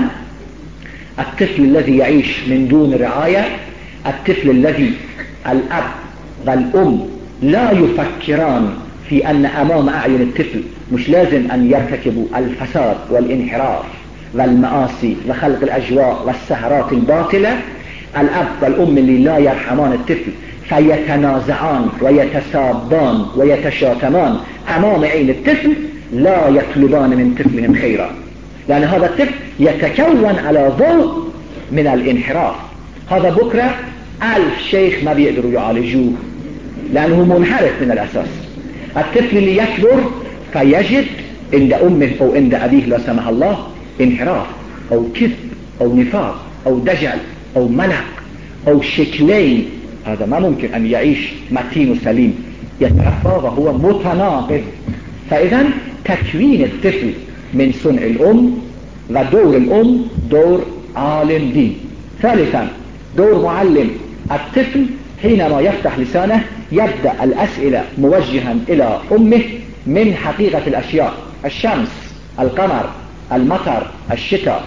الطفل الذي يعيش من دون رعاية، الطفل الذي الأب والأم لا يفكران في أن أمام أعين الطفل مش لازم أن يرتكبوا الفساد والانحراف والمآسي وخلق الأجواء والسهرات الباطلة. الأب والأم اللي لا يرحمان الطفل فيتنازعان ويتسابان ويتشاتمان أمام عين الطفل، لا يطلبان من طفلهم خيرا، لأن هذا الطفل يتكون على ضوء من الانحراف. هذا بكرة ألف شيخ ما بيقدروا يعالجوه لأنه منحرف من الأساس. الطفل اللي يكبر فيجد عند أمه أو عند أبيه لا سمح الله انحراف أو كذب أو نفاق أو دجل أو ملق أو شكلين، هذا ما ممكن أن يعيش متين وسليم، يتربى وهو متناقض. فإذا تكوين الطفل من صنع الأم، ودور الأم دور عالم دين. ثالثا دور معلم. الطفل حينما يفتح لسانه يبدأ الأسئلة موجها إلى أمه من حقيقة الأشياء، الشمس، القمر، المطر، الشتاء،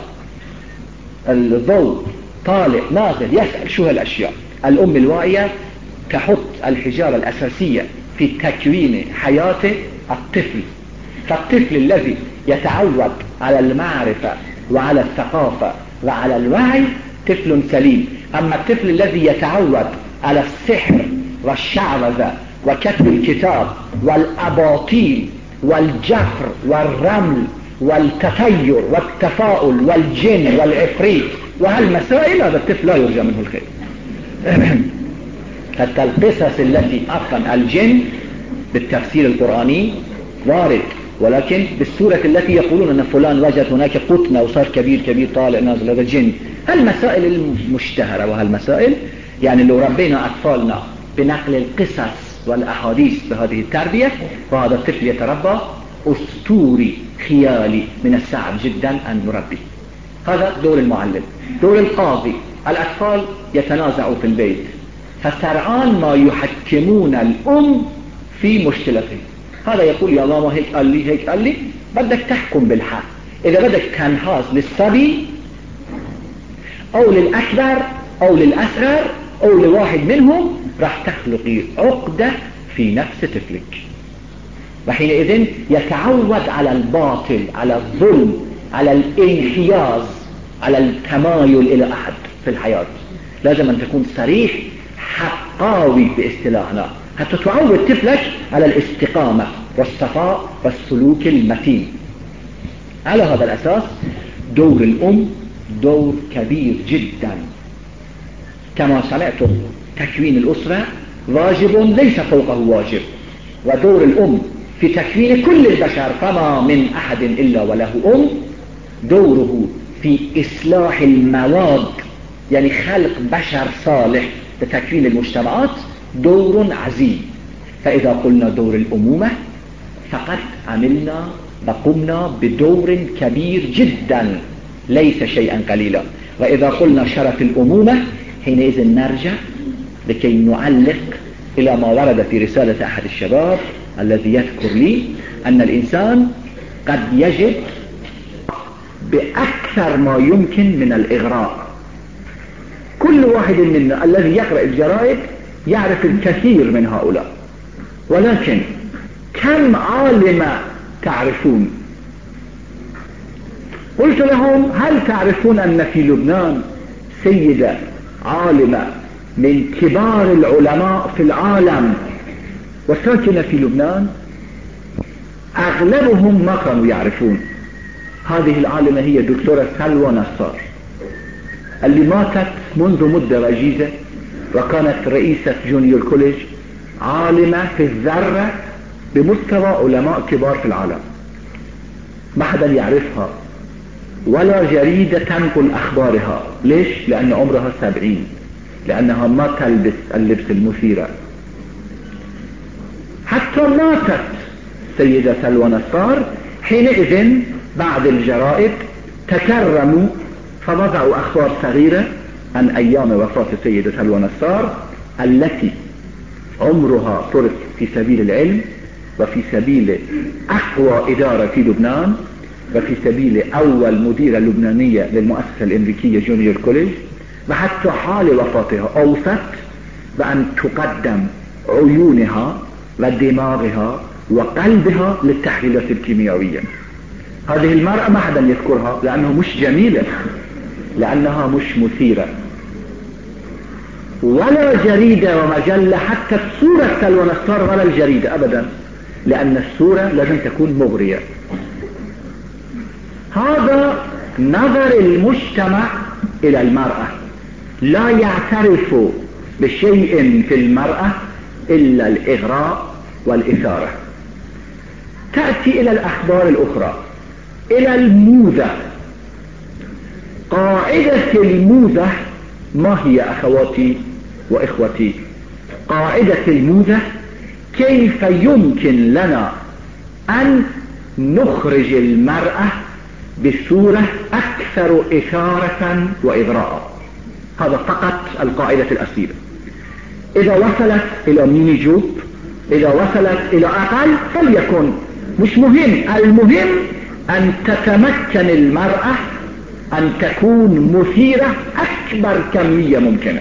الضوء طالع نازل، يسأل شو هالأشياء. الأم الواعية تحط الحجارة الأساسية في تكوين حياة الطفل. فالطفل الذي يتعود على المعرفة وعلى الثقافة وعلى الوعي طفل سليم. أما الطفل الذي يتعود على السحر والشعوذة وكتب الكتاب والأباطيل والجفر والرمل والتطير والتفاؤل والجن والعفريت وهالمسائل، هذا الطفل لا يرجى منه الخير. حتى القصص التي أصلا الجن بالتفسير القرآني وارد، ولكن بالسورة التي يقولون أن فلان وجد هناك قطنة وصار كبير كبير طالع نازل، هذا جن. هالمسائل المشتهرة وهالمسائل يعني لو ربينا أطفالنا بنقل القصص والأحاديث بهذه التربية، فهذا الطفل يتربى أسطوري خيالي من الصعب جدا أن نربيه. هذا دور المعلم. دور القاضي، الأطفال يتنازعوا في البيت، فسرعان ما يحكمون الأم في مشكلته. هذا يقول يا ماما هيك قال لي هيك قال لي، بدك تحكم بالحق. إذا بدك تنحاز للصبي أو للأكبر أو للأصغر أو لواحد منهم، راح تخلقي عقدة في نفس طفلك، وحينئذ يتعود على الباطل، على الظلم، على الانحياز، على التمايل إلى أحد في الحياة. لازم أن تكون صريح حقاوي باصطلاحنا حتى تعود طفلك على الاستقامة والصفاء والسلوك المتين. على هذا الأساس دور الأم دور كبير جدا. كما سمعتم تكوين الأسرة واجب ليس فوقه واجب، ودور الأم في تكوين كل البشر، فما من أحد إلا وله أم. دوره في إصلاح المواد يعني خلق بشر صالح لتكوين المجتمعات دور عظيم. فإذا قلنا دور الأمومة فقد عملنا وقمنا بدور كبير جدا ليس شيئا قليلا. وإذا قلنا شرف الأمومة حينئذ نرجع لكي نعلق إلى ما ورد في رسالة أحد الشباب الذي يذكر لي أن الإنسان قد يجد بأكثر ما يمكن من الإغراء. كل واحد منا الذي يقرأ الجرائد يعرف الكثير من هؤلاء، ولكن كم عالم تعرفون؟ قلت لهم هل تعرفون أن في لبنان سيدة عالمة من كبار العلماء في العالم وساكنة في لبنان؟ أغلبهم ما كانوا يعرفون. هذه العالمة هي دكتورة سلوى نصار اللي ماتت منذ مدة وجيزة، وكانت رئيسة جونيور كوليج، عالمة في الذرة بمستوى علماء كبار في العالم. ما حدا يعرفها ولا جريدة تنقل أخبارها. ليش؟ لأن عمرها سبعين، لأنها ما تلبس اللبس المثيرة. حتى ماتت سيدة سلوى نصار، حينئذ بعد الجرائد تكرموا فوضعوا أخبار صغيرة عن أيام وفاة السيدة سلوى نصار التي عمرها صرف في سبيل العلم وفي سبيل أقوى إدارة في لبنان وفي سبيل أول مديرة لبنانية للمؤسسة الأمريكية جونيور كوليج. وحتى حال وفاتها أوصت بأن تقدم عيونها ودماغها وقلبها للتحليلات الكيميائية. هذه المرأة ما حدا يذكرها لأنها مش جميلة، لأنها مش مثيرة، ولا جريدة ومجلة حتى صورة سلوى نصار ولا الجريدة أبدا، لأن الصورة لازم تكون مغرية. هذا نظر المجتمع إلى المرأة، لا يعترف بشيء في المرأة إلا الإغراء والإثارة. تأتي إلى الأخبار الأخرى، إلى الموذة. قاعدة الموذة ما هي أخواتي وإخوتي؟ قاعدة الموذة كيف يمكن لنا أن نخرج المرأة بصورة أكثر إثارة وإغراء. هذا فقط القاعدة الأصيلة. إذا وصلت إلى ميني جوب، إذا وصلت إلى أقل فليكن، مش مهم. المهم أن تتمكن المرأة أن تكون مثيرة أكبر كمية ممكنة.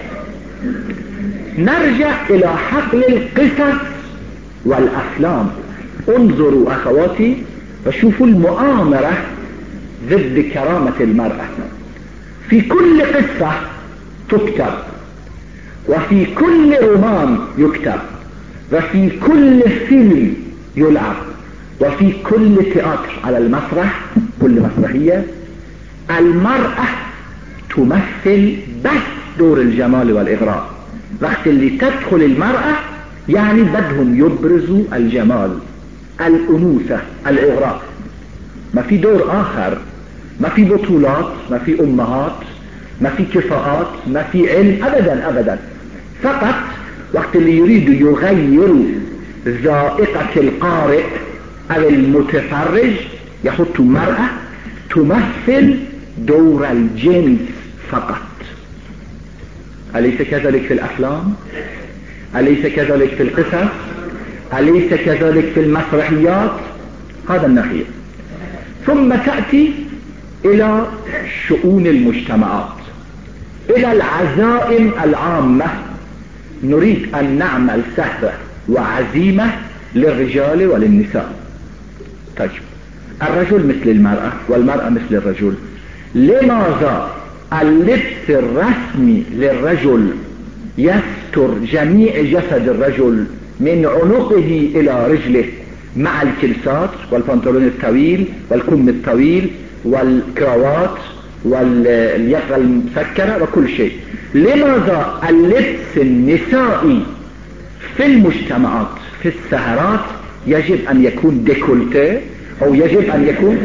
نرجع إلى حقل القصص والأفلام. انظروا أخواتي وشوفوا المؤامرة ضد كرامة المرأة في كل قصة تكتب، وفي كل رومان يكتب، وفي كل فيلم يلعب، وفي كل تياتر على المسرح، كل مسرحية المرأة تمثل بس دور الجمال والإغراء. وقت اللي تدخل المرأة يعني بدهم يبرزوا الجمال، الأنوثة، الإغراء، ما في دور آخر، ما في بطولات، ما في أمهات، ما في كفاءات، ما في علم، أبدا أبدا. فقط وقت اللي يريدوا يغيروا ذائقة القارئ أو المتفرج يحطوا مرأة تمثل دور الجنس فقط. أليس كذلك في الأفلام؟ أليس كذلك في القصص؟ أليس كذلك في المسرحيات؟ هذا الناحية. ثم تأتي إلى شؤون المجتمعات، إلى العزائم العامة. نريد أن نعمل سهرة وعزيمة للرجال وللنساء. طيب الرجل مثل المرأة والمرأة مثل الرجل، لماذا اللبس الرسمي للرجل يستر جميع جسد الرجل من عنقه إلى رجله مع الكلسات والبنطلون الطويل والكم الطويل والكراوات واليقظة المسكرة وكل شيء؟ لماذا اللبس النسائي في المجتمعات في السهرات يجب أن يكون ديكولتي أو يجب أن يكون؟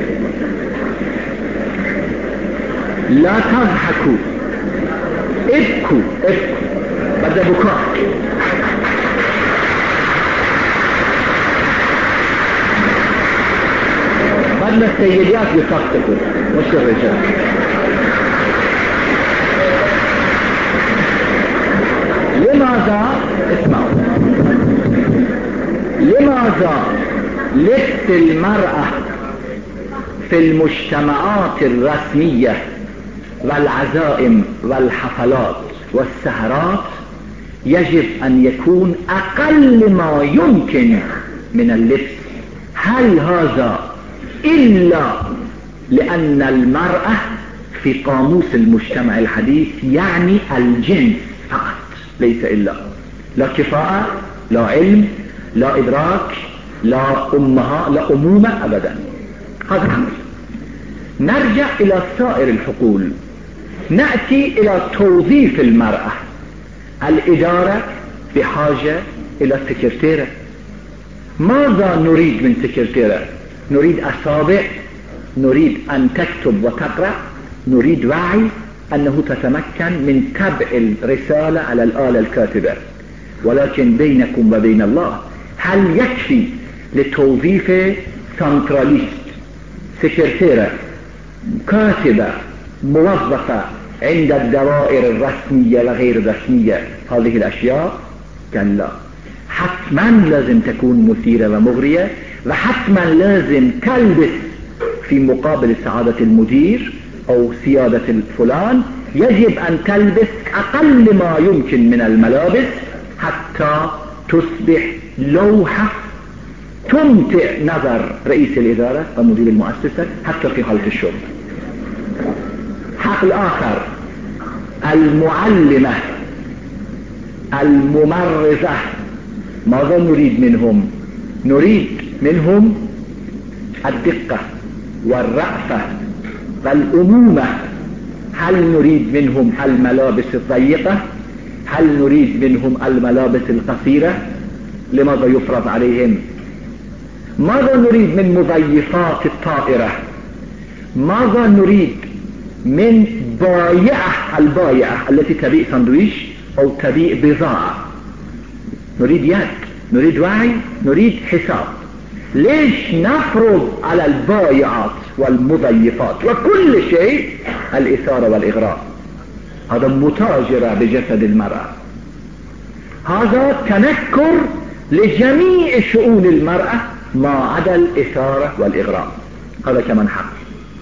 لا تضحكوا، ابكوا ابكوا، بدأ بكاء. بدنا السيدات يصفقوا مش الرجال. لماذا اسمعوا لماذا لبس المرأة في المجتمعات الرسمية والعزائم والحفلات والسهرات يجب أن يكون أقل ما يمكن من اللبس؟ هل هذا إلا لأن المرأة في قاموس المجتمع الحديث يعني الجنس فقط، ليس إلا، لا كفاءة، لا علم، لا إدراك، لا أمها، لا أمومة أبدا. هذا أمر. نرجع إلى سائر الحقول، نأتي إلى توظيف المرأة. الإدارة بحاجة إلى سكرتيرة. ماذا نريد من سكرتيرة؟ نريد أصابع، نريد أن تكتب وتقرأ، نريد وعي أنه تتمكن من تبع الرسالة على الآلة الكاتبة. ولكن بينكم وبين الله، هل يكفي لتوظيف سنتراليست، سكرتيرة، كاتبة، موظفة عند الدوائر الرسمية وغير الرسمية هذه الأشياء؟ كلا، حتما لازم تكون مثيرة ومغرية، وحتما لازم تلبس في مقابل سعادة المدير أو سيادة الفلان، يجب أن تلبس أقل ما يمكن من الملابس حتى تصبح لوحة تمتع نظر رئيس الإدارة ومدير المؤسسة حتى في حالة الشغل. حق الآخر، المعلمة، الممرضة، ماذا نريد منهم؟ نريد منهم الدقة والرأفة والأمومة. هل نريد منهم الملابس الضيقة؟ هل نريد منهم الملابس القصيرة؟ لماذا يفرض عليهم؟ ماذا نريد من مضيفات الطائرة؟ ماذا نريد من بائعة، البائعة التي تبيع سندويش أو تبيع بضاعة؟ نريد يد، نريد وعي، نريد حساب. ليش نفرض على البائعات والمضيفات وكل شيء الإثارة والإغراء؟ هذا متاجرة بجسد المرأة، هذا تنكر لجميع شؤون المرأة ما عدا الإثارة والإغراء. هذا كمان حق.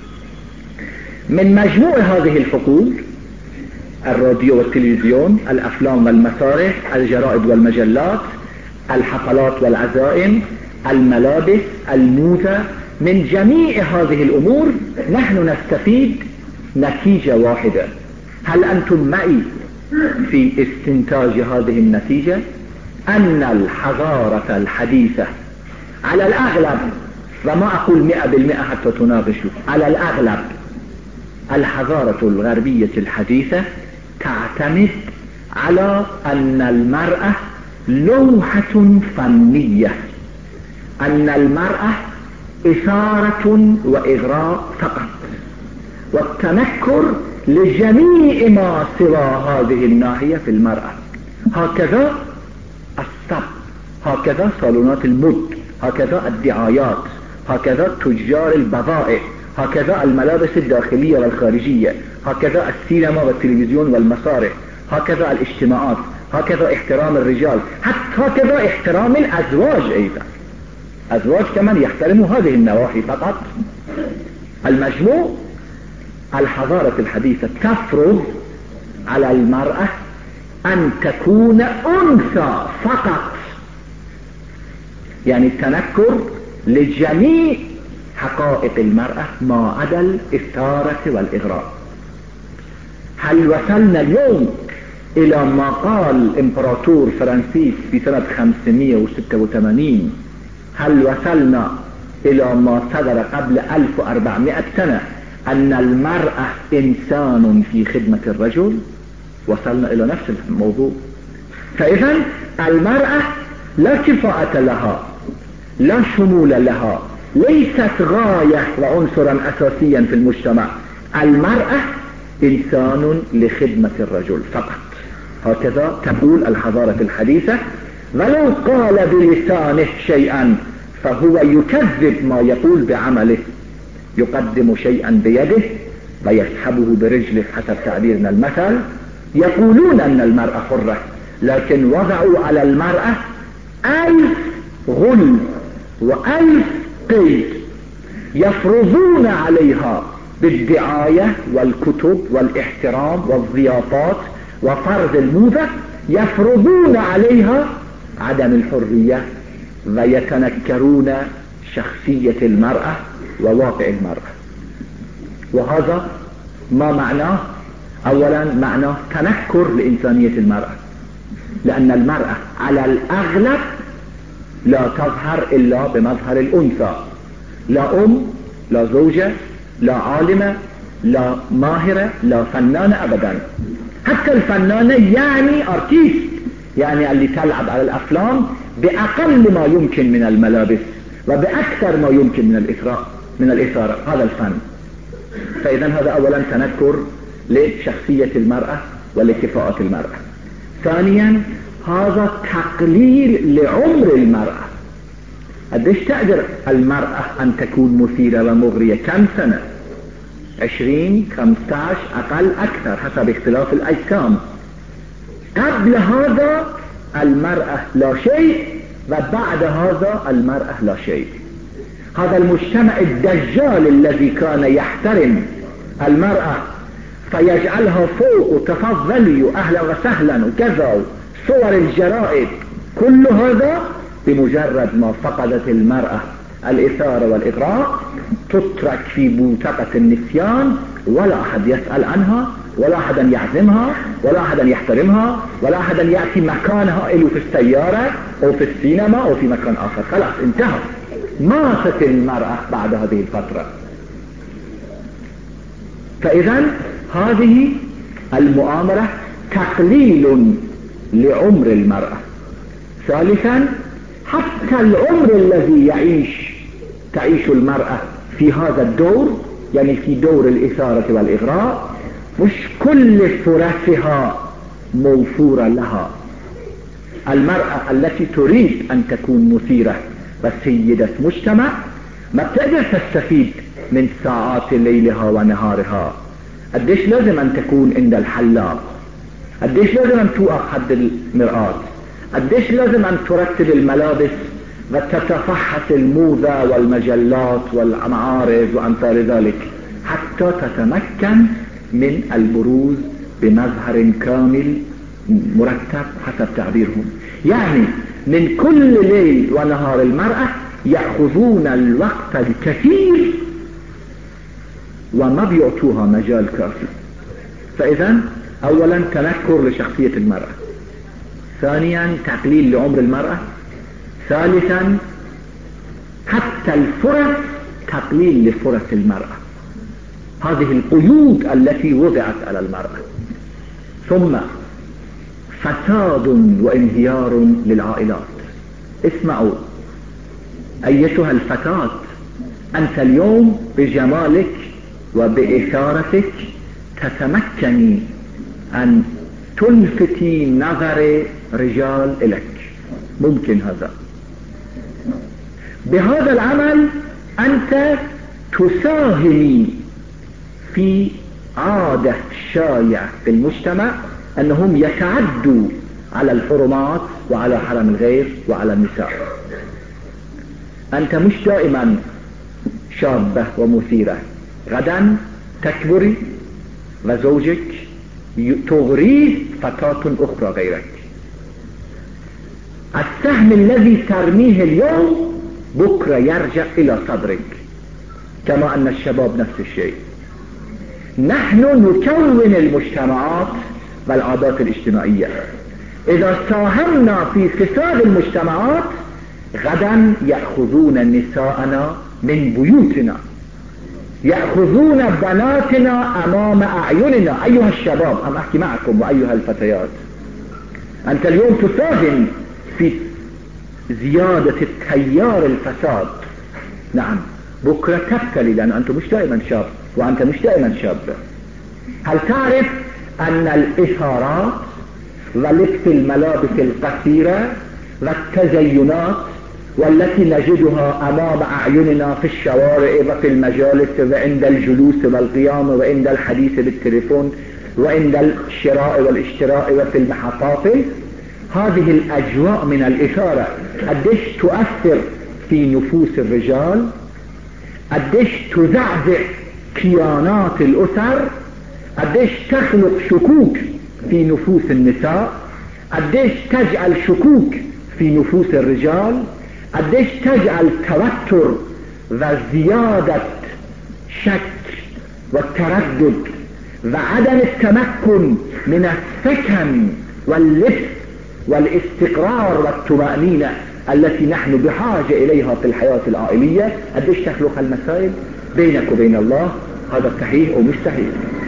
من مجموع هذه الحقول، الراديو والتلفزيون، الأفلام والمسارح، الجرائد والمجلات، الحفلات والعزائم، الملابس، الموضة، من جميع هذه الأمور نحن نستفيد نتيجة واحدة. هل أنتم معي في استنتاج هذه النتيجة؟ أن الحضارة الحديثة على الأغلب، وما أقول مئة بالمئة حتى تناقشوا، على الأغلب الحضارة الغربية الحديثة تعتمد على أن المرأة لوحة فنية، أن المرأة إثارة وإغراء فقط، والتنكر لجميع ما سوى هذه الناحية في المرأة. هكذا السب، هكذا صالونات المد، هكذا الدعايات، هكذا تجار البضائع، هكذا الملابس الداخلية والخارجية، هكذا السينما والتلفزيون والمسارح، هكذا الاجتماعات، هكذا احترام الرجال، حتى هكذا احترام الأزواج أيضا. أزواج كمان يحترموا هذه النواحي فقط. المجموع، الحضارة الحديثة تفرض على المرأة أن تكون أنثى فقط، يعني التنكر لجميع حقائق المرأة ما عدا الإثارة والإغراء. هل وصلنا اليوم إلى ما قال إمبراطور فرانسيس في سنة خمسمائة وستة وثمانين؟ هل وصلنا إلى ما صدر قبل ألف وأربعمائة سنة أن المرأة إنسان في خدمة الرجل؟ وصلنا إلى نفس الموضوع. فإذا المرأة لا كفاءة لها، لا شمول لها، ليست غاية وعنصرا أساسيا في المجتمع. المرأة إنسان لخدمة الرجل فقط، هكذا تقول الحضارة الحديثة. ولو قال بلسانه شيئا فهو يكذب ما يقول بعمله، يقدم شيئا بيده ويسحبه برجله حسب تعبيرنا المثل. يقولون أن المرأة حرة، لكن وضعوا على المرأة ألف غل وألف قيد، يفرضون عليها بالدعاية والكتب والاحترام والضيافات وفرض الموضة، يفرضون عليها عدم الحرية ويتنكرون شخصية المرأة وواقع المرأة. وهذا ما معناه؟ أولا معناه تنكر لإنسانية المرأة، لأن المرأة على الأغلب لا تظهر إلا بمظهر الأنثى، لا أم، لا زوجة، لا عالمة، لا ماهرة، لا فنانة أبدا. حتى الفنانة يعني أرتيست، يعني اللي تلعب على الأفلام بأقل ما يمكن من الملابس وبأكثر ما يمكن من الإثراء من الإثارة، هذا الفن. فإذا هذا أولا تنكر لشخصية المرأة ولكفاءة المرأة. ثانيا هذا تقليل لعمر المرأة. قديش تقدر المرأة أن تكون مثيرة ومغرية؟ كم سنة؟ عشرين، خمسة عشر، أقل أكثر حسب اختلاف الأجسام. قبل هذا المرأة لا شيء، وبعد هذا المرأة لا شيء. هذا المجتمع الدجال الذي كان يحترم المرأة فيجعلها فوق وتفضلي وأهلا وسهلا وكذا، صور الجرائد، كل هذا بمجرد ما فقدت المرأة الإثارة والإغراء تترك في بوتقة النسيان، ولا أحد يسأل عنها، ولا أحد يعزمها، ولا أحد يحترمها، ولا أحد يأتي مكانها إلو في السيارة أو في السينما أو في مكان آخر. خلاص انتهى، ماتت المرأة بعد هذه الفترة. فإذا هذه المؤامرة تقليل لعمر المرأة. ثالثا حتى العمر الذي يعيش تعيش المرأة في هذا الدور، يعني في دور الإثارة والإغراء، مش كل فرصها موفورة لها. المرأة التي تريد أن تكون مثيرة وسيدة مجتمع ما بتقدر تستفيد من ساعات ليلها ونهارها. قديش لازم أن تكون عند الحلاق، قديش لازم أن توقف حد المرآة، قديش لازم أن ترتب الملابس وتتفحص الموضة والمجلات والمعارض وأمثال ذلك حتى تتمكن من البروز بمظهر كامل مرتب حسب تعبيرهم. يعني من كل ليل ونهار المرأة يأخذون الوقت الكثير وما بيعطوها مجال كافي. فإذا أولا تنكر لشخصية المرأة، ثانيا تقليل لعمر المرأة، ثالثا حتى الفرص تقليل لفرص المرأة. هذه القيود التي وضعت على المرأة. ثم فساد وانهيار للعائلات. اسمعوا أيتها الفتاة، أنت اليوم بجمالك وبإثارتك تتمكني أن تلفتي نظر رجال إليك، ممكن هذا. بهذا العمل أنت تساهمي في عادة شائعة في المجتمع أنهم يتعدوا على الحرمات وعلى حرم الغير وعلى النساء. أنت مش دائما شابة ومثيرة، غدا تكبري وزوجك تغريه فتاة أخرى غيرك. السهم الذي ترميه اليوم بكرة يرجع إلى صدرك، كما أن الشباب نفس الشيء. نحن نكون المجتمعات والعادات الاجتماعية. إذا ساهمنا في فساد المجتمعات غدا يأخذون نساءنا من بيوتنا، يأخذون بناتنا أمام أعيننا. أيها الشباب، أم أحكي معكم وأيها الفتيات، أنت اليوم تساهم في زيادة التيار الفساد. نعم، بكرة تبتلي، لأن أنت مش دائما شاب وأنت مش دائما شابة. هل تعرف أن الإثارات ولبس الملابس القصيرة والتزينات والتي نجدها أمام أعيننا في الشوارع وفي المجالس وعند الجلوس والقيام وعند الحديث بالتليفون وعند الشراء والاشتراء وفي المحافل، هذه الأجواء من الإثارة قديش تؤثر في نفوس الرجال، قديش تزعزع كيانات الأسر، قديش تخلق شكوك في نفوس النساء، قديش تجعل شكوك في نفوس الرجال، قديش تجعل توتر وزيادة شك والتردد وعدم التمكن من السكن واللبس والاستقرار والطمأنينة التي نحن بحاجة إليها في الحياة العائلية. قديش تخلق المسائل بينك وبين الله. هذا صحيح أو مش صحيح؟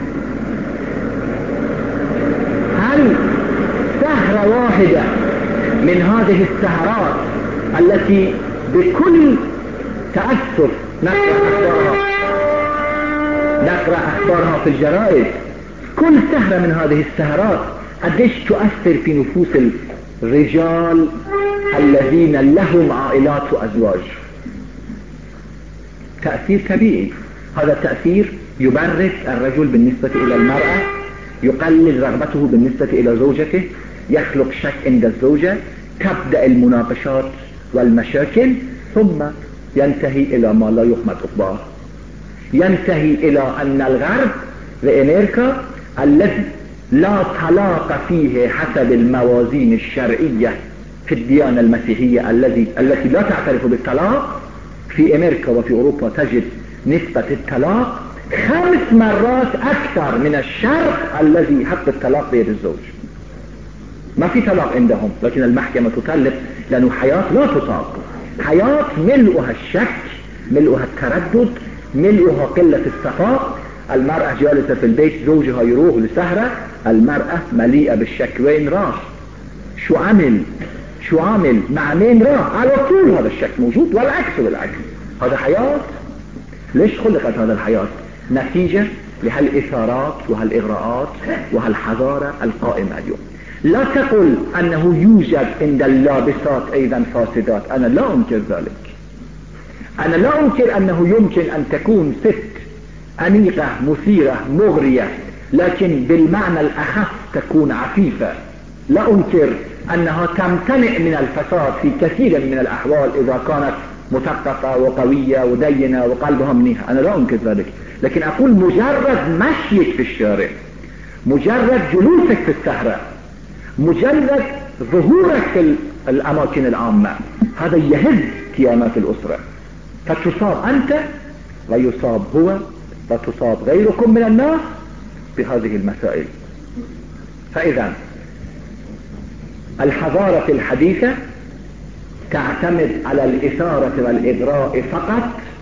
هل سهرة واحدة من هذه السهرات التي بكل تأسف نقرأ أخبارها نقرأ أخبارها في الجرائد، كل سهرة من هذه السهرات قديش تؤثر في نفوس الرجال الذين لهم عائلات وأزواج؟ تأثير كبير. هذا التأثير يبرد الرجل بالنسبة إلى المرأة، يقلل رغبته بالنسبة إلى زوجته، يخلق شك عند الزوجة، تبدأ المناقشات والمشاكل، ثم ينتهي إلى ما لا يحمد عقباه. ينتهي إلى أن الغرب لأمريكا الذي لا طلاق فيه حسب الموازين الشرعية في الديانة المسيحية الذي التي لا تعترف بالطلاق، في أمريكا وفي أوروبا تجد نسبة الطلاق خمس مرات أكثر من الشرع الذي حق الطلاق بيد الزوج. ما في طلاق عندهم، لكن المحكمة تطلق، لأنه حياة لا تطاق، حياة ملؤها الشك، ملؤها التردد، ملؤها قلة الصفاء. المرأة جالسة في البيت، زوجها يروح لسهرة، المرأة مليئة بالشك، وين راح؟ شو عمل؟ شو عمل؟ مع مين راح؟ على طول هذا الشك موجود، والعكس بالعكس. هذا حياة. ليش خلقت هذا الحياة؟ نتيجة لهالإثارات وهالإغراءات وهالحضارة القائمة اليوم. لا تقل أنه يوجد عند اللابسات أيضا فاسدات، أنا لا أنكر ذلك. أنا لا أنكر أنه يمكن أن تكون ست أنيقة مثيرة مغرية، لكن بالمعنى الأخف تكون عفيفة. لا أنكر أنها تمتنع من الفساد في كثير من الأحوال إذا كانت مثقفة وقوية ودينة وقلبها منيح، أنا لا أنكر ذلك. لكن أقول مجرد مشيك في الشارع، مجرد جلوسك في السهرة، مجرد ظهورك في الأماكن العامة، هذا يهز كيانات الأسرة، فتصاب أنت ويصاب هو وتصاب غيركم من الناس بهذه المسائل. فإذا الحضارة الحديثة تعتمد على الإثارة والإغراء فقط